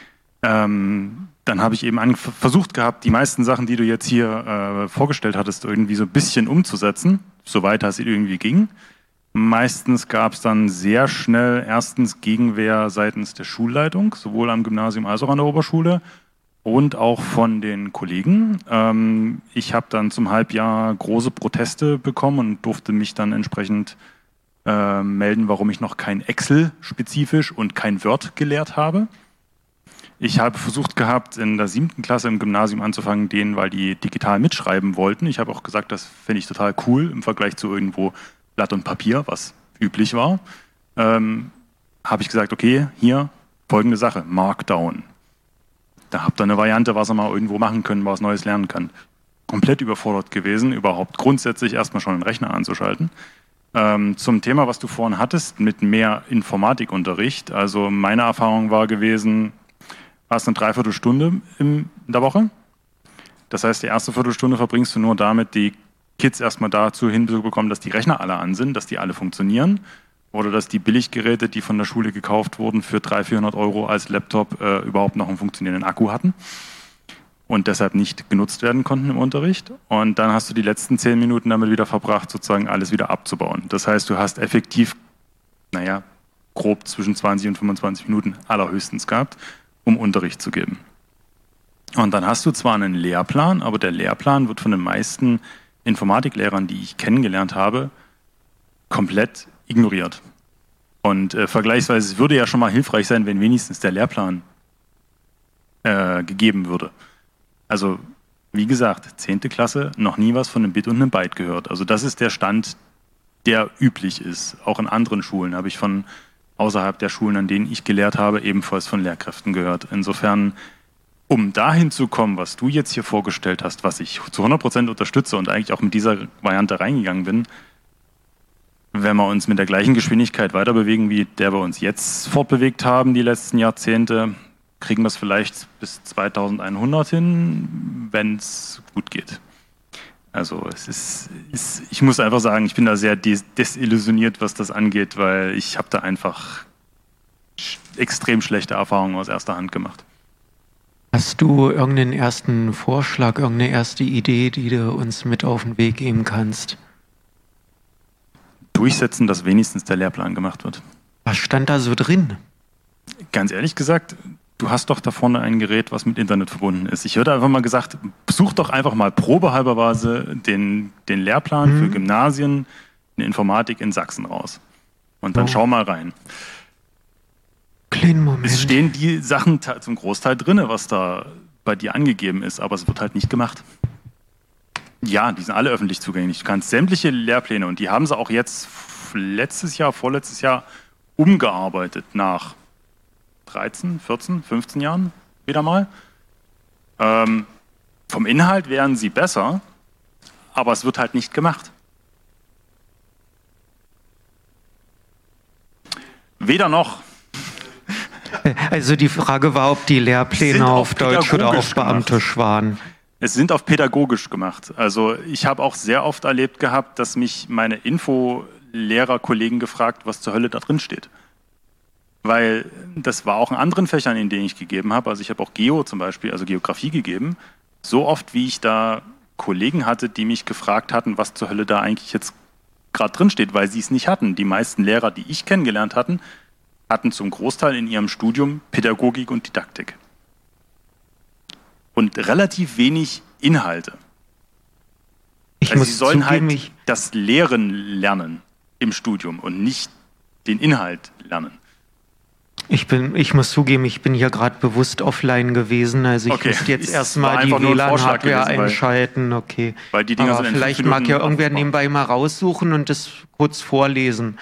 Ähm, dann habe ich eben an, versucht gehabt, die meisten Sachen, die du jetzt hier äh, vorgestellt hattest, irgendwie so ein bisschen umzusetzen, soweit es irgendwie ging. Meistens gab es dann sehr schnell erstens Gegenwehr seitens der Schulleitung, sowohl am Gymnasium als auch an der Oberschule und auch von den Kollegen. Ähm, ich habe dann zum Halbjahr große Proteste bekommen und durfte mich dann entsprechend äh, melden, warum ich noch kein Excel spezifisch und kein Word gelehrt habe. Ich habe versucht gehabt, in der siebten Klasse im Gymnasium anzufangen, denen, weil die digital mitschreiben wollten. Ich habe auch gesagt, das finde ich total cool im Vergleich zu irgendwo Blatt und Papier, was üblich war. Ähm, habe ich gesagt, okay, hier folgende Sache, Markdown. Da habt ihr eine Variante, was ihr mal irgendwo machen können, was Neues lernen kann. Komplett überfordert gewesen, überhaupt grundsätzlich erstmal schon einen Rechner anzuschalten. Ähm, zum Thema, was du vorhin hattest, mit mehr Informatikunterricht. Also meine Erfahrung war gewesen, hast eine Dreiviertelstunde in der Woche. Das heißt, die erste Viertelstunde verbringst du nur damit, die Kids erstmal dazu hinzubekommen, dass die Rechner alle an sind, dass die alle funktionieren. Oder dass die Billiggeräte, die von der Schule gekauft wurden, für dreihundert, vierhundert Euro als Laptop äh, überhaupt noch einen funktionierenden Akku hatten und deshalb nicht genutzt werden konnten im Unterricht. Und dann hast du die letzten zehn Minuten damit wieder verbracht, sozusagen alles wieder abzubauen. Das heißt, du hast effektiv, naja, grob zwischen zwanzig und fünfundzwanzig Minuten allerhöchstens gehabt, um Unterricht zu geben. Und dann hast du zwar einen Lehrplan, aber der Lehrplan wird von den meisten Informatiklehrern, die ich kennengelernt habe, komplett ignoriert. Und äh, vergleichsweise es würde ja schon mal hilfreich sein, wenn wenigstens der Lehrplan äh, gegeben würde. Also, wie gesagt, zehnte Klasse, noch nie was von einem Bit und einem Byte gehört. Also das ist der Stand, der üblich ist. Auch in anderen Schulen habe ich von außerhalb der Schulen, an denen ich gelehrt habe, ebenfalls von Lehrkräften gehört. Insofern, um dahin zu kommen, was du jetzt hier vorgestellt hast, was ich zu hundert Prozent unterstütze und eigentlich auch mit dieser Variante reingegangen bin, wenn wir uns mit der gleichen Geschwindigkeit weiter bewegen, wie der wir uns jetzt fortbewegt haben, die letzten Jahrzehnte, kriegen wir es vielleicht bis zweitausendeinhundert hin, wenn es gut geht. Also es ist, ist, ich muss einfach sagen, ich bin da sehr des desillusioniert, was das angeht, weil ich habe da einfach sch extrem schlechte Erfahrungen aus erster Hand gemacht. Hast du irgendeinen ersten Vorschlag, irgendeine erste Idee, die du uns mit auf den Weg geben kannst? Durchsetzen, dass wenigstens der Lehrplan gemacht wird. Was stand da so drin? Ganz ehrlich gesagt, du hast doch da vorne ein Gerät, was mit Internet verbunden ist. Ich hätte einfach mal gesagt, such doch einfach mal probehalberweise den, den Lehrplan hm. für Gymnasien in Informatik in Sachsen raus. Und dann oh. schau mal rein. Kleinen Moment. Es stehen die Sachen zum Großteil drin, was da bei dir angegeben ist, aber es wird halt nicht gemacht. Ja, die sind alle öffentlich zugänglich. Du kannst sämtliche Lehrpläne, und die haben sie auch jetzt letztes Jahr, vorletztes Jahr umgearbeitet nach dreizehn, vierzehn, fünfzehn Jahren wieder mal. Ähm, vom Inhalt wären sie besser, aber es wird halt nicht gemacht. Weder noch. Also die Frage war, ob die Lehrpläne auf, auf Deutsch oder auf Beamtisch waren. Es sind auf pädagogisch gemacht. Also ich habe auch sehr oft erlebt gehabt, dass mich meine Info-Lehrer-Kollegen gefragt, was zur Hölle da drin steht. Weil das war auch in anderen Fächern, in denen ich gegeben habe. Also ich habe auch Geo zum Beispiel, also Geografie gegeben. So oft, wie ich da Kollegen hatte, die mich gefragt hatten, was zur Hölle da eigentlich jetzt gerade drin steht, weil sie es nicht hatten. Die meisten Lehrer, die ich kennengelernt hatten, hatten zum Großteil in ihrem Studium Pädagogik und Didaktik. Und relativ wenig Inhalte. Ich also muss sie sollen zugeben, halt das Lehren lernen im Studium und nicht den Inhalt lernen. Ich, bin, ich muss zugeben, ich bin hier gerade bewusst offline gewesen. Also ich okay. musste jetzt erstmal die W L A N-Hardware einschalten. Okay. Weil die Dinger Aber sind vielleicht mag ja irgendwer nebenbei mal raussuchen und das kurz vorlesen.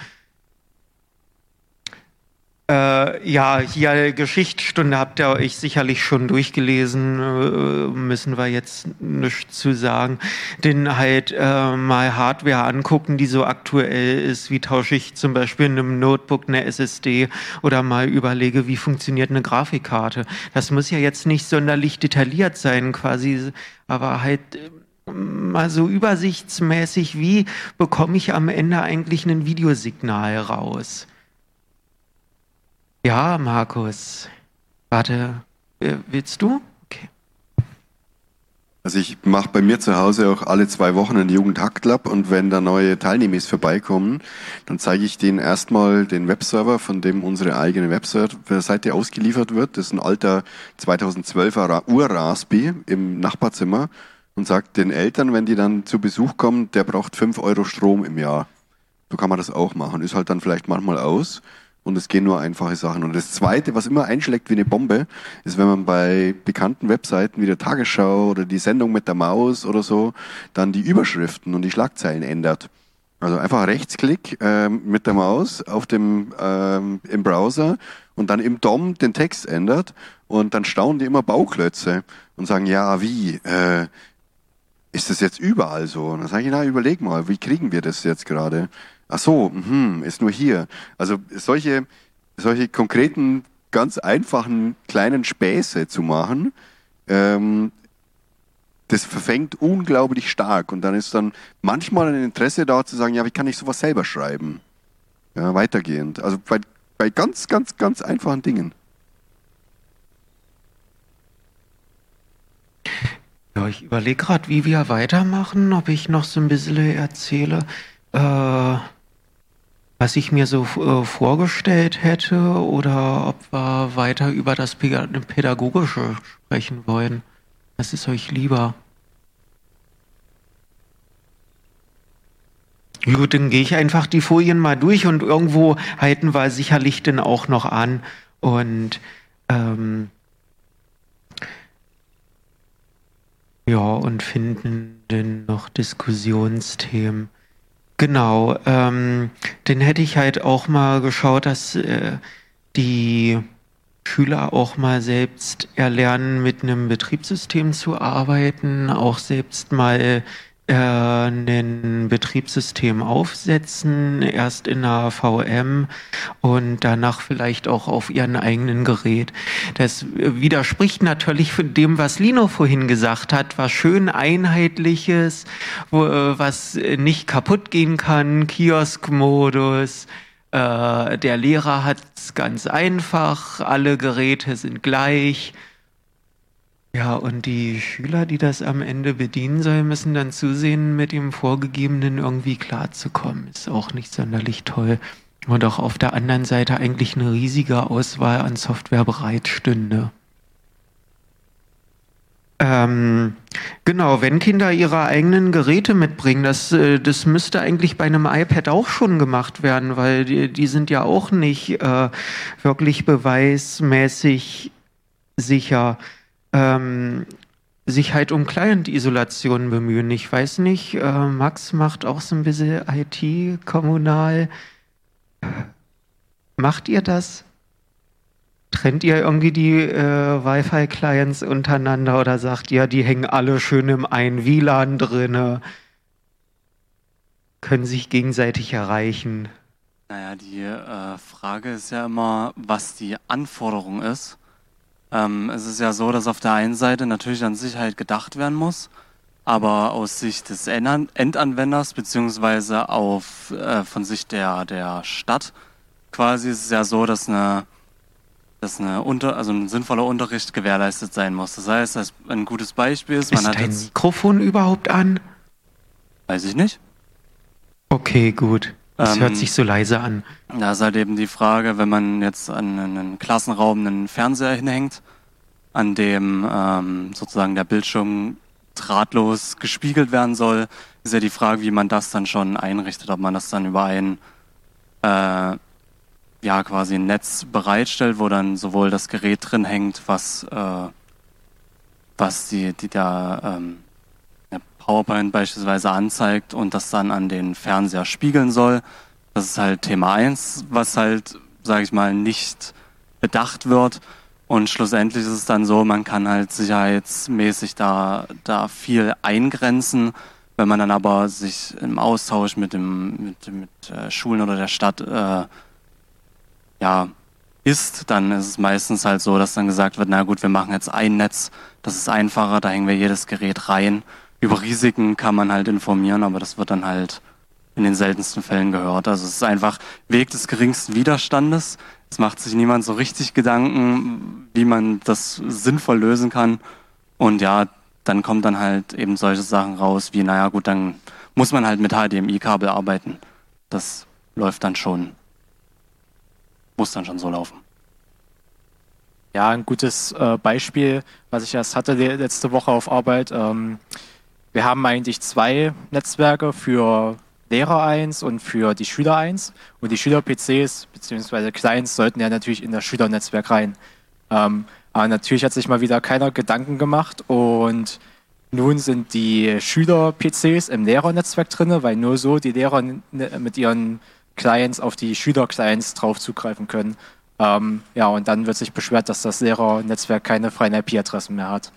Äh, ja, hier Geschichtsstunde habt ihr euch sicherlich schon durchgelesen, äh, müssen wir jetzt nichts zu sagen. Denn halt äh, mal Hardware angucken, die so aktuell ist, wie tausche ich zum Beispiel in einem Notebook eine S S D oder mal überlege, wie funktioniert eine Grafikkarte. Das muss ja jetzt nicht sonderlich detailliert sein quasi, aber halt äh, mal so übersichtsmäßig, wie bekomme ich am Ende eigentlich ein Videosignal raus? Ja, Markus. Warte, Äh, willst du? Okay. Also ich mache bei mir zu Hause auch alle zwei Wochen einen Jugendhack-Club und wenn da neue Teilnehmer vorbeikommen, dann zeige ich denen erstmal den Webserver, von dem unsere eigene Webseite ausgeliefert wird. Das ist ein alter zweitausendzwölfer Ur-Raspi im Nachbarzimmer und sage den Eltern, wenn die dann zu Besuch kommen, der braucht fünf Euro Strom im Jahr. So kann man das auch machen. Ist halt dann vielleicht manchmal aus. Und es gehen nur einfache Sachen. Und das Zweite, was immer einschlägt wie eine Bombe, ist, wenn man bei bekannten Webseiten wie der Tagesschau oder die Sendung mit der Maus oder so, dann die Überschriften und die Schlagzeilen ändert. Also einfach Rechtsklick ähm, mit der Maus auf dem ähm, im Browser und dann im D O M den Text ändert. Und dann staunen die immer Bauklötze und sagen, ja, wie? Äh, ist das jetzt überall so? Und dann sage ich, na, überleg mal, wie kriegen wir das jetzt gerade? Ach so, mh, ist nur hier. Also solche, solche konkreten, ganz einfachen kleinen Späße zu machen, ähm, das verfängt unglaublich stark. Und dann ist dann manchmal ein Interesse da zu sagen, ja, wie kann ich sowas selber schreiben? Ja, weitergehend. Also bei, bei ganz, ganz, ganz einfachen Dingen. Ja, ich überlege gerade, wie wir weitermachen, ob ich noch so ein bisschen erzähle. Äh, was ich mir so äh, vorgestellt hätte oder ob wir weiter über das Pädagogische sprechen wollen. Was ist euch lieber? Gut, dann gehe ich einfach die Folien mal durch und irgendwo halten wir sicherlich dann auch noch an und ähm, ja, und finden dann noch Diskussionsthemen. Genau, ähm, dann hätte ich halt auch mal geschaut, dass äh, die Schüler auch mal selbst erlernen, mit einem Betriebssystem zu arbeiten, auch selbst mal äh, ein Betriebssystem aufsetzen, erst in einer V M und danach vielleicht auch auf ihren eigenen Gerät. Das widerspricht natürlich von dem, was Lino vorhin gesagt hat, was schön Einheitliches, wo, was nicht kaputt gehen kann, Kioskmodus. Äh, der Lehrer hat es ganz einfach, alle Geräte sind gleich. Ja, und die Schüler, die das am Ende bedienen sollen, müssen dann zusehen, mit dem Vorgegebenen irgendwie klarzukommen. Ist auch nicht sonderlich toll. Und auch auf der anderen Seite eigentlich eine riesige Auswahl an Software bereitstünde. Ähm, genau, wenn Kinder ihre eigenen Geräte mitbringen, das, das müsste eigentlich bei einem iPad auch schon gemacht werden, weil die, die sind ja auch nicht äh, wirklich beweismäßig sicher. Ähm, sich halt um Client-Isolation bemühen. Ich weiß nicht, äh, Max macht auch so ein bisschen I T kommunal. Macht ihr das? Trennt ihr irgendwie die äh, Wi-Fi-Clients untereinander oder sagt ihr, die hängen alle schön im einen W L A N drinne, können sich gegenseitig erreichen? Naja, die äh, Frage ist ja immer, was die Anforderung ist. Ähm, es ist ja so, dass auf der einen Seite natürlich an Sicherheit gedacht werden muss, aber aus Sicht des Endanwenders beziehungsweise auf, äh, von Sicht der, der Stadt quasi ist es ja so, dass, eine, dass eine Unter, also ein sinnvoller Unterricht gewährleistet sein muss. Das heißt, das ein gutes Beispiel ist, man ist hat dein jetzt... Mikrofon überhaupt an? Weiß ich nicht. Okay, gut. Das Ähm, hört sich so leise an. Da ist halt eben die Frage, wenn man jetzt an einen Klassenraum einen Fernseher hinhängt, an dem ähm, sozusagen der Bildschirm drahtlos gespiegelt werden soll, ist ja die Frage, wie man das dann schon einrichtet, ob man das dann über ein äh, ja quasi ein Netz bereitstellt, wo dann sowohl das Gerät drin hängt, was äh, was die die da ähm, PowerPoint beispielsweise anzeigt und das dann an den Fernseher spiegeln soll. Das ist halt Thema eins, was halt, sage ich mal, nicht bedacht wird. Und schlussendlich ist es dann so, man kann halt sicherheitsmäßig da, da viel eingrenzen. Wenn man dann aber sich im Austausch mit dem mit, mit äh, Schulen oder der Stadt äh, ja, ist, dann ist es meistens halt so, dass dann gesagt wird, na gut, wir machen jetzt ein Netz, das ist einfacher, da hängen wir jedes Gerät rein. Über Risiken kann man halt informieren, aber das wird dann halt in den seltensten Fällen gehört. Also es ist einfach Weg des geringsten Widerstandes. Es macht sich niemand so richtig Gedanken, wie man das sinnvoll lösen kann. Und ja, dann kommt dann halt eben solche Sachen raus, wie, naja gut, dann muss man halt mit H D M I-Kabel arbeiten. Das läuft dann schon, muss dann schon so laufen. Ja, ein gutes äh, Beispiel, was ich erst hatte die letzte Woche auf Arbeit. Ähm, wir haben eigentlich zwei Netzwerke für Lehrer eins und für die Schüler eins. Und die Schüler-P Cs bzw. Clients sollten ja natürlich in das Schülernetzwerk rein. Ähm, aber natürlich hat sich mal wieder keiner Gedanken gemacht und nun sind die Schüler-P Cs im Lehrernetzwerk drin, weil nur so die Lehrer mit ihren Clients auf die Schüler-Clients drauf zugreifen können. Ähm, ja, und dann wird sich beschwert, dass das Lehrernetzwerk keine freien I P-Adressen mehr hat.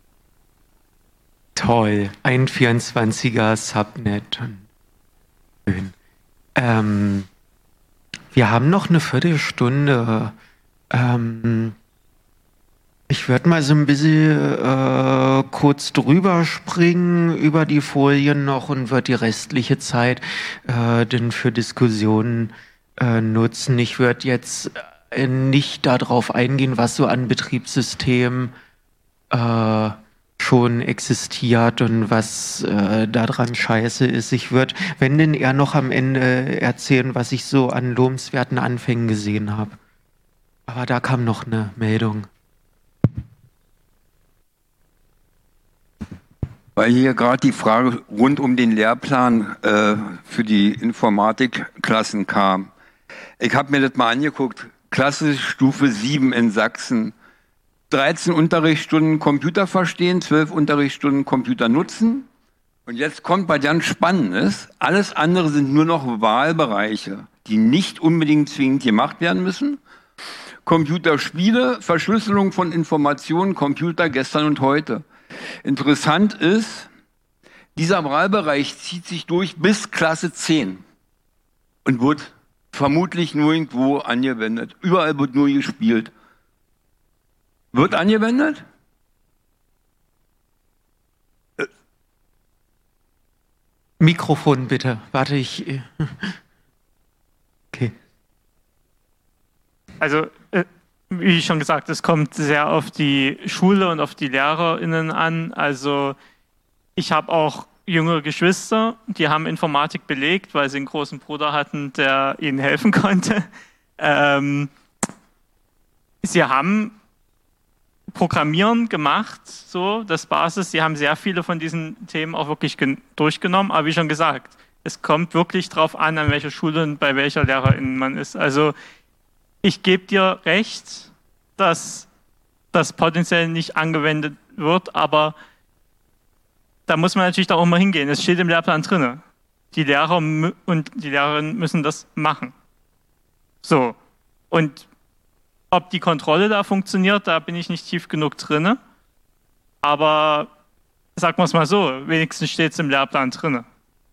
Toll, ein vierundzwanziger Subnet. Schön. Ähm, wir haben noch eine Viertelstunde. Ähm, ich würde mal so ein bisschen äh, kurz drüber springen über die Folien noch und würde die restliche Zeit äh, dann für Diskussionen äh, nutzen. Ich würde jetzt äh, nicht darauf eingehen, was so an Betriebssystemen äh, schon existiert und was äh, daran scheiße ist. Ich würde, wenn denn eher noch am Ende erzählen, was ich so an lobenswerten Anfängen gesehen habe. Aber da kam noch eine Meldung. Weil hier gerade die Frage rund um den Lehrplan äh, für die Informatikklassen kam. Ich habe mir das mal angeguckt. Klasse Stufe sieben in Sachsen. dreizehn Unterrichtsstunden Computer verstehen, zwölf Unterrichtsstunden Computer nutzen. Und jetzt kommt was ganz Spannendes. Alles andere sind nur noch Wahlbereiche, die nicht unbedingt zwingend gemacht werden müssen. Computerspiele, Verschlüsselung von Informationen, Computer gestern und heute. Interessant ist, dieser Wahlbereich zieht sich durch bis Klasse zehn und wird vermutlich nur irgendwo angewendet. Überall wird nur gespielt. Wird angewendet? Mikrofon bitte. Warte, ich... Okay. Also, äh, wie schon gesagt, es kommt sehr auf die Schule und auf die LehrerInnen an. Also, ich habe auch jüngere Geschwister, die haben Informatik belegt, weil sie einen großen Bruder hatten, der ihnen helfen konnte. Ähm, sie haben Programmieren gemacht, so das Basis. Sie haben sehr viele von diesen Themen auch wirklich durchgenommen. Aber wie schon gesagt, es kommt wirklich darauf an, an welcher Schule und bei welcher Lehrerin man ist. Also ich gebe dir recht, dass das potenziell nicht angewendet wird, aber da muss man natürlich da auch mal hingehen. Es steht im Lehrplan drin. Die Lehrer und die Lehrerinnen müssen das machen. So. Und ob die Kontrolle da funktioniert, da bin ich nicht tief genug drin. Aber sagen wir es mal so, wenigstens steht es im Lehrplan drin.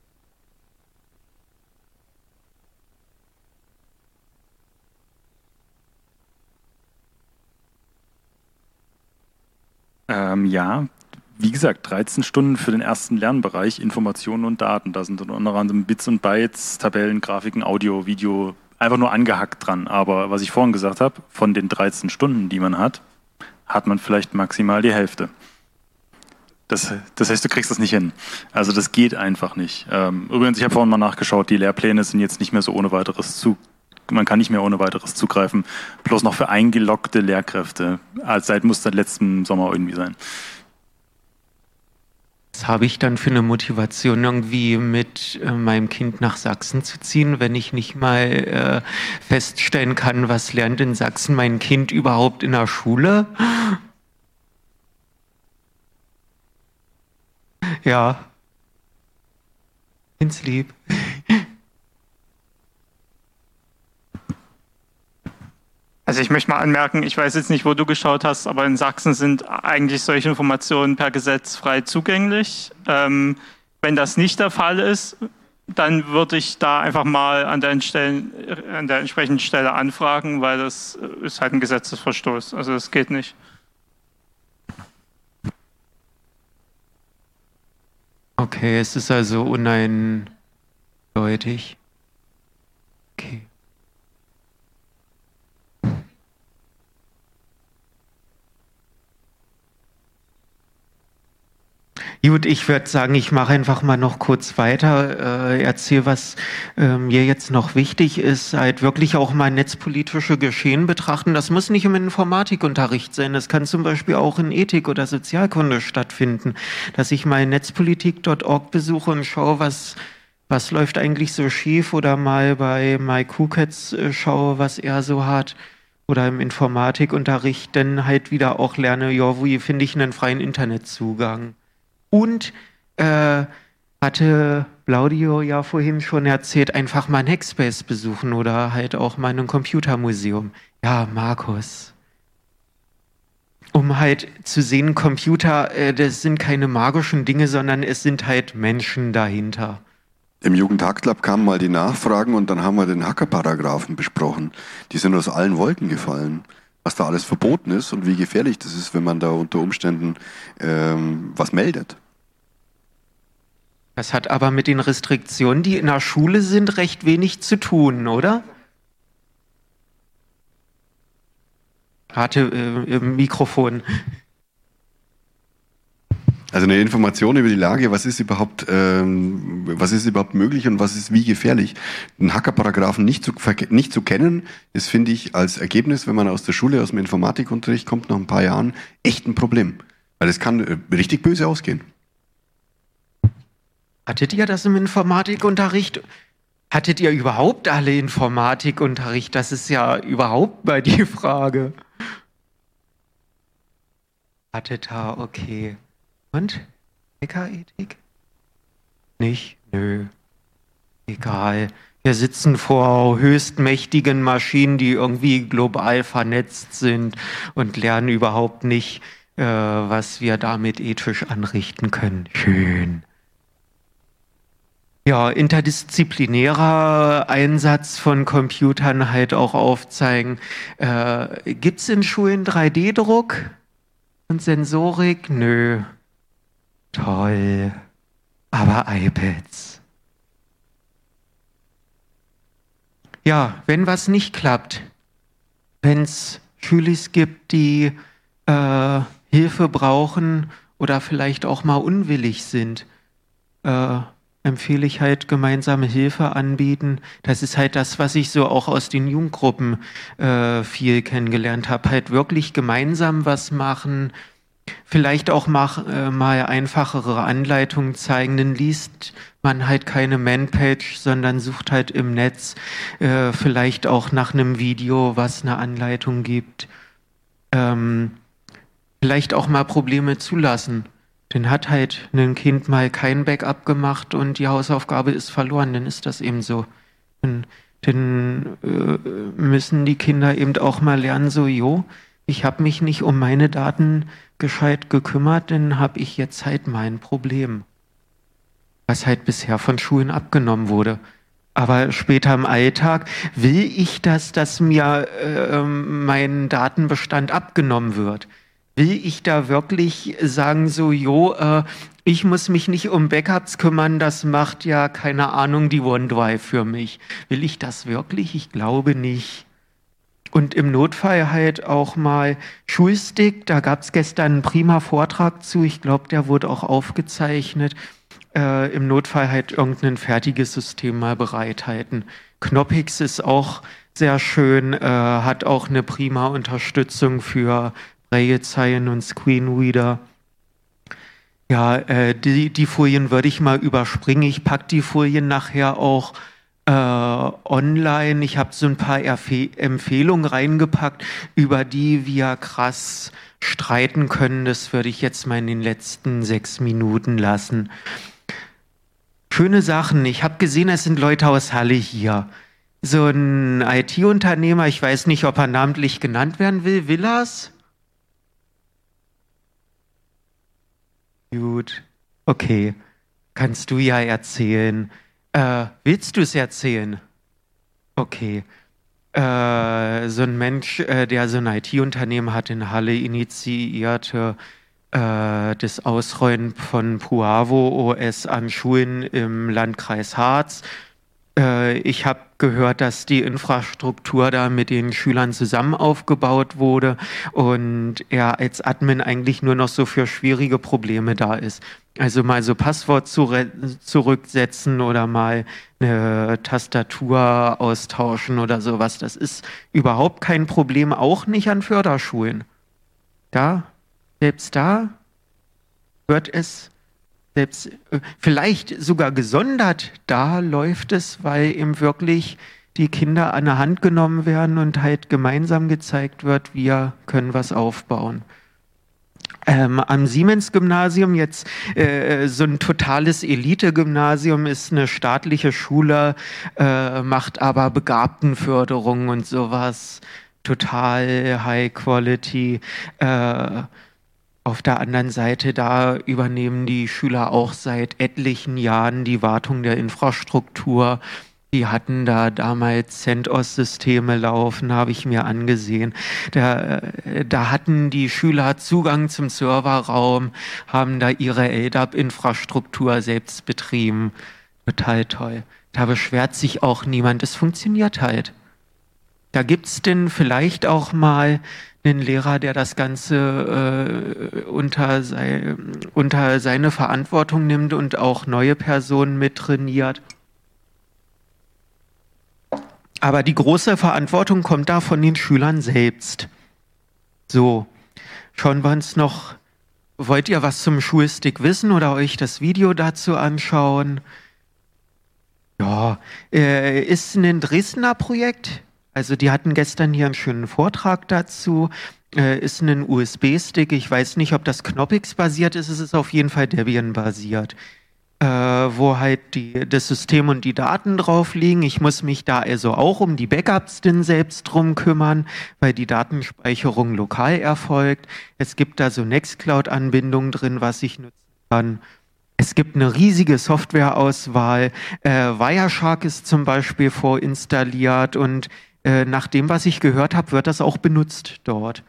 Ähm, ja, wie gesagt, dreizehn Stunden für den ersten Lernbereich, Informationen und Daten. Da sind unter anderem Bits und Bytes, Tabellen, Grafiken, Audio, Video, einfach nur angehackt dran. Aber was ich vorhin gesagt habe, von den dreizehn Stunden, die man hat, hat man vielleicht maximal die Hälfte. Das, das heißt, du kriegst das nicht hin. Also das geht einfach nicht. Ähm, übrigens, ich habe vorhin mal nachgeschaut, die Lehrpläne sind jetzt nicht mehr so ohne weiteres zu, man kann nicht mehr ohne weiteres zugreifen, bloß noch für eingeloggte Lehrkräfte. Als seit muss das letzten Sommer irgendwie sein. Was habe ich dann für eine Motivation, irgendwie mit äh, meinem Kind nach Sachsen zu ziehen, wenn ich nicht mal äh, feststellen kann, was lernt in Sachsen mein Kind überhaupt in der Schule? Ja. Ins Lieb. Also ich möchte mal anmerken, ich weiß jetzt nicht, wo du geschaut hast, aber in Sachsen sind eigentlich solche Informationen per Gesetz frei zugänglich. Ähm, wenn das nicht der Fall ist, dann würde ich da einfach mal an der, Stellen, an der entsprechenden Stelle anfragen, weil das ist halt ein Gesetzesverstoß. Also das geht nicht. Okay, es ist also unein, Deutlich. Okay. Gut, ich würde sagen, ich mache einfach mal noch kurz weiter, äh, erzähle, was äh, mir jetzt noch wichtig ist, halt wirklich auch mal netzpolitische Geschehen betrachten. Das muss nicht im Informatikunterricht sein, das kann zum Beispiel auch in Ethik oder Sozialkunde stattfinden, dass ich mal netzpolitik punkt org besuche und schaue, was, was läuft eigentlich so schief, oder mal bei MyKuKats äh, schaue, was er so hat. Oder im Informatikunterricht dann halt wieder auch lerne, ja, wie finde ich einen freien Internetzugang? Und äh, hatte Claudio ja vorhin schon erzählt, einfach mal ein Hackspace besuchen oder halt auch mal ein Computermuseum. Ja, Markus. Um halt zu sehen, Computer, äh, das sind keine magischen Dinge, sondern es sind halt Menschen dahinter. Im Jugendhacklab kamen mal die Nachfragen und dann haben wir den Hackerparagraphen besprochen. Die sind aus allen Wolken gefallen. Was da alles verboten ist und wie gefährlich das ist, wenn man da unter Umständen ähm, was meldet. Das hat aber mit den Restriktionen, die in der Schule sind, recht wenig zu tun, oder? Warte, äh, im Mikrofon. Also eine Information über die Lage, was ist überhaupt, ähm, was ist überhaupt möglich und was ist wie gefährlich. Einen Hackerparagraphen nicht zu, nicht zu kennen, ist, finde ich, als Ergebnis, wenn man aus der Schule, aus dem Informatikunterricht kommt, nach ein paar Jahren, echt ein Problem. Weil es kann äh, richtig böse ausgehen. Hattet ihr das im Informatikunterricht? Hattet ihr überhaupt alle Informatikunterricht? Das ist ja überhaupt mal die Frage. Hattet ihr, okay. Und? Hackerethik? Nicht? Nö. Egal. Wir sitzen vor höchstmächtigen Maschinen, die irgendwie global vernetzt sind und lernen überhaupt nicht, äh, was wir damit ethisch anrichten können. Schön. Ja, interdisziplinärer Einsatz von Computern halt auch aufzeigen. Äh, Gibt es in Schulen drei D Druck und Sensorik? Nö. Toll. Aber iPads. Ja, wenn was nicht klappt, wenn es Schülis gibt, die äh, Hilfe brauchen oder vielleicht auch mal unwillig sind, äh, empfehle ich halt gemeinsame Hilfe anbieten. Das ist halt das, was ich so auch aus den Jugendgruppen äh, viel kennengelernt habe. Halt wirklich gemeinsam was machen, vielleicht auch mach, äh, mal einfachere Anleitungen zeigen. Dann liest man halt keine Manpage, sondern sucht halt im Netz äh, vielleicht auch nach einem Video, was eine Anleitung gibt. Ähm, vielleicht auch mal Probleme zulassen. Dann hat halt ein Kind mal kein Backup gemacht und die Hausaufgabe ist verloren, dann ist das eben so. Dann, dann äh, müssen die Kinder eben auch mal lernen, so, jo, ich habe mich nicht um meine Daten gescheit gekümmert, dann habe ich jetzt halt mein Problem. Was halt bisher von Schulen abgenommen wurde. Aber später im Alltag will ich das, dass mir äh, mein Datenbestand abgenommen wird. Will ich da wirklich sagen, so, jo, äh, ich muss mich nicht um Backups kümmern, das macht ja, keine Ahnung, die OneDrive für mich. Will ich das wirklich? Ich glaube nicht. Und im Notfall halt auch mal Schulstick, da gab es gestern einen prima Vortrag zu, ich glaube, der wurde auch aufgezeichnet. Äh, Im Notfall halt irgendein fertiges System mal bereithalten. Knoppix ist auch sehr schön, äh, hat auch eine prima Unterstützung für Braillezeilen und Screenreader. Ja, äh, die, die Folien würde ich mal überspringen. Ich packe die Folien nachher auch äh, online. Ich habe so ein paar Erfe- Empfehlungen reingepackt, über die wir krass streiten können. Das würde ich jetzt mal in den letzten sechs Minuten lassen. Schöne Sachen. Ich habe gesehen, es sind Leute aus Halle hier. So ein I T-Unternehmer, ich weiß nicht, ob er namentlich genannt werden will. Villas? Gut, okay. Kannst du ja erzählen. Äh, willst du es erzählen? Okay. Äh, so ein Mensch, äh, der so ein I T-Unternehmen hat in Halle, initiierte äh, das Ausrollen von Puavo O S an Schulen im Landkreis Harz. Äh, ich habe gehört, dass die Infrastruktur da mit den Schülern zusammen aufgebaut wurde und er als Admin eigentlich nur noch so für schwierige Probleme da ist. Also mal so Passwort zurücksetzen oder mal eine Tastatur austauschen oder sowas. Das ist überhaupt kein Problem, auch nicht an Förderschulen. Da, selbst da wird es, selbst vielleicht sogar gesondert, da läuft es, weil eben wirklich die Kinder an der Hand genommen werden und halt gemeinsam gezeigt wird, wir können was aufbauen. Ähm, am Siemens-Gymnasium, jetzt äh, so ein totales Elite-Gymnasium, ist eine staatliche Schule, äh, macht aber Begabtenförderung und sowas, total High Quality. Äh, auf der anderen Seite, da übernehmen die Schüler auch seit etlichen Jahren die Wartung der Infrastruktur. Die hatten da damals CentOS-Systeme laufen, habe ich mir angesehen. Da, da hatten die Schüler Zugang zum Serverraum, haben da ihre L D A P-Infrastruktur selbst betrieben. Total toll. Da beschwert sich auch niemand. Es funktioniert halt. Da gibt es denn vielleicht auch mal einen Lehrer, der das Ganze äh, unter, sei, unter seine Verantwortung nimmt und auch neue Personen mittrainiert. Aber die große Verantwortung kommt da von den Schülern selbst. So, schauen wir uns noch, wollt ihr was zum Schulstick wissen oder euch das Video dazu anschauen? Ja, äh, ist ein Dresdner Projekt. Also die hatten gestern hier einen schönen Vortrag dazu. Äh, ist ein U S B-Stick. Ich weiß nicht, ob das Knoppix-basiert ist. Es ist auf jeden Fall Debian-basiert. Äh, wo halt die, das System und die Daten drauf liegen. Ich muss mich da also auch um die Backups denn selbst drum kümmern, weil die Datenspeicherung lokal erfolgt. Es gibt da so Nextcloud-Anbindungen drin, was ich nutzen kann. Es gibt eine riesige Softwareauswahl. Äh, Wireshark ist zum Beispiel vorinstalliert und äh, nach dem, was ich gehört habe, wird das auch benutzt dort.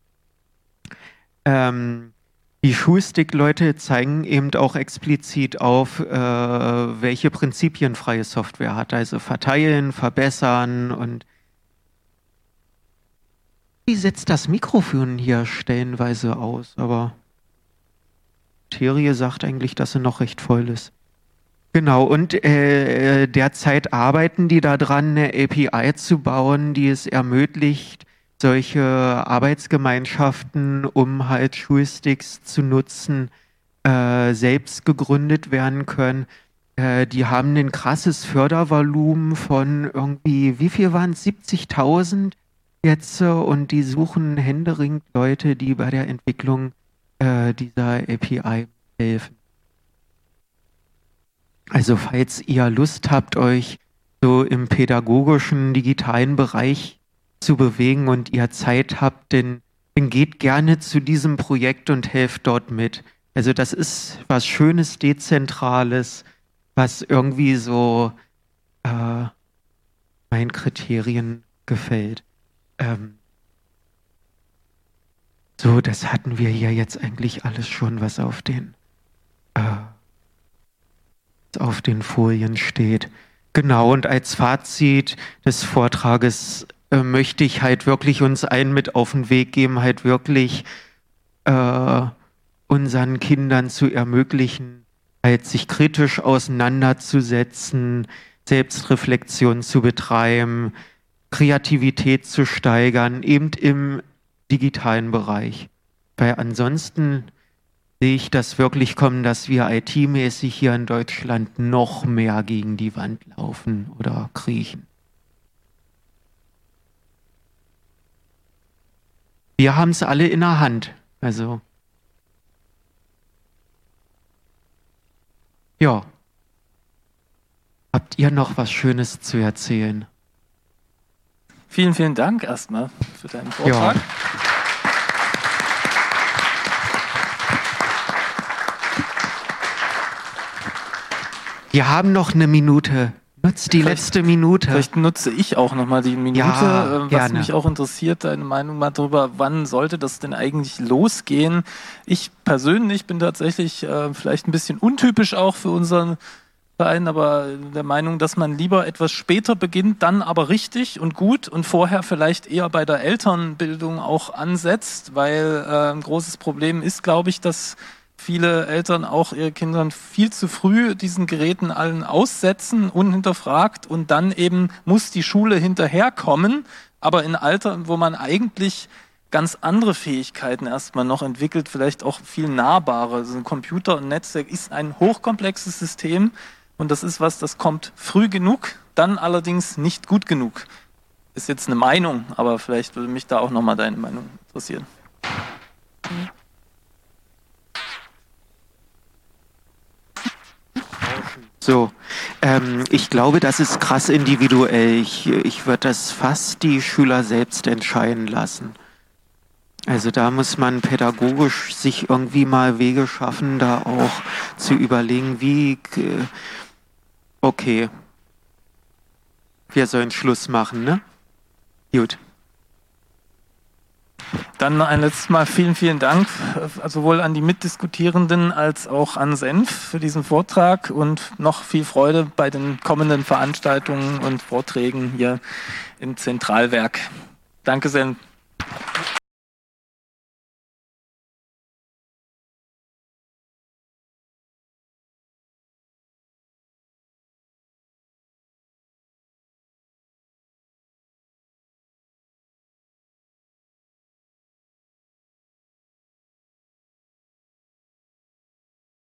Ähm, Die Schulstick-Leute zeigen eben auch explizit auf, äh, welche Prinzipien freie Software hat. Also verteilen, verbessern und wie setzt das Mikrofon hier stellenweise aus, aber Terje sagt eigentlich, dass er noch recht voll ist. Genau, und äh, derzeit arbeiten die daran, eine A P I zu bauen, die es ermöglicht, solche Arbeitsgemeinschaften, um halt Schulsticks zu nutzen, äh, selbst gegründet werden können. Äh, die haben ein krasses Fördervolumen von irgendwie, wie viel waren es, siebzigtausend jetzt, äh, und die suchen händeringend Leute, die bei der Entwicklung äh, dieser A P I helfen. Also falls ihr Lust habt, euch so im pädagogischen, digitalen Bereich zu bewegen und ihr Zeit habt, denn, dann geht gerne zu diesem Projekt und helft dort mit. Also das ist was Schönes, Dezentrales, was irgendwie so äh, meinen Kriterien gefällt. Ähm so, das hatten wir hier jetzt eigentlich alles schon, was auf den, äh, auf den Folien steht. Genau, und als Fazit des Vortrages möchte ich halt wirklich uns allen mit auf den Weg geben, halt wirklich äh, unseren Kindern zu ermöglichen, halt sich kritisch auseinanderzusetzen, Selbstreflexion zu betreiben, Kreativität zu steigern, eben im digitalen Bereich. Weil ansonsten sehe ich das wirklich kommen, dass wir I T-mäßig hier in Deutschland noch mehr gegen die Wand laufen oder kriechen. Wir haben es alle in der Hand. Also, ja. Habt ihr noch was Schönes zu erzählen? Vielen, vielen Dank erstmal für deinen Vortrag. Ja. Wir haben noch eine Minute. Nutzt die vielleicht, letzte Minute. Vielleicht nutze ich auch nochmal die Minute, ja, was gerne. mich auch interessiert, deine Meinung mal darüber, wann sollte das denn eigentlich losgehen? Ich persönlich bin tatsächlich äh, vielleicht ein bisschen untypisch auch für unseren sein, aber der Meinung, dass man lieber etwas später beginnt, dann aber richtig und gut und vorher vielleicht eher bei der Elternbildung auch ansetzt, weil äh, ein großes Problem ist, glaube ich, dass viele Eltern auch ihre Kindern viel zu früh diesen Geräten allen aussetzen, unhinterfragt, und dann eben muss die Schule hinterherkommen, aber in Alter, wo man eigentlich ganz andere Fähigkeiten erstmal noch entwickelt, vielleicht auch viel nahbare. Also ein Computer und Netzwerk ist ein hochkomplexes System und das ist was, das kommt früh genug, dann allerdings nicht gut genug. Ist jetzt eine Meinung, aber vielleicht würde mich da auch nochmal deine Meinung interessieren. So, ähm, ich glaube, das ist krass individuell. Ich, ich würde das fast die Schüler selbst entscheiden lassen. Also da muss man pädagogisch sich irgendwie mal Wege schaffen, da auch zu überlegen, wie, äh, okay, wir sollen Schluss machen, ne? Gut. Dann noch ein letztes Mal vielen, vielen Dank, sowohl an die Mitdiskutierenden als auch an Senf für diesen Vortrag und noch viel Freude bei den kommenden Veranstaltungen und Vorträgen hier im Zentralwerk. Danke, Senf.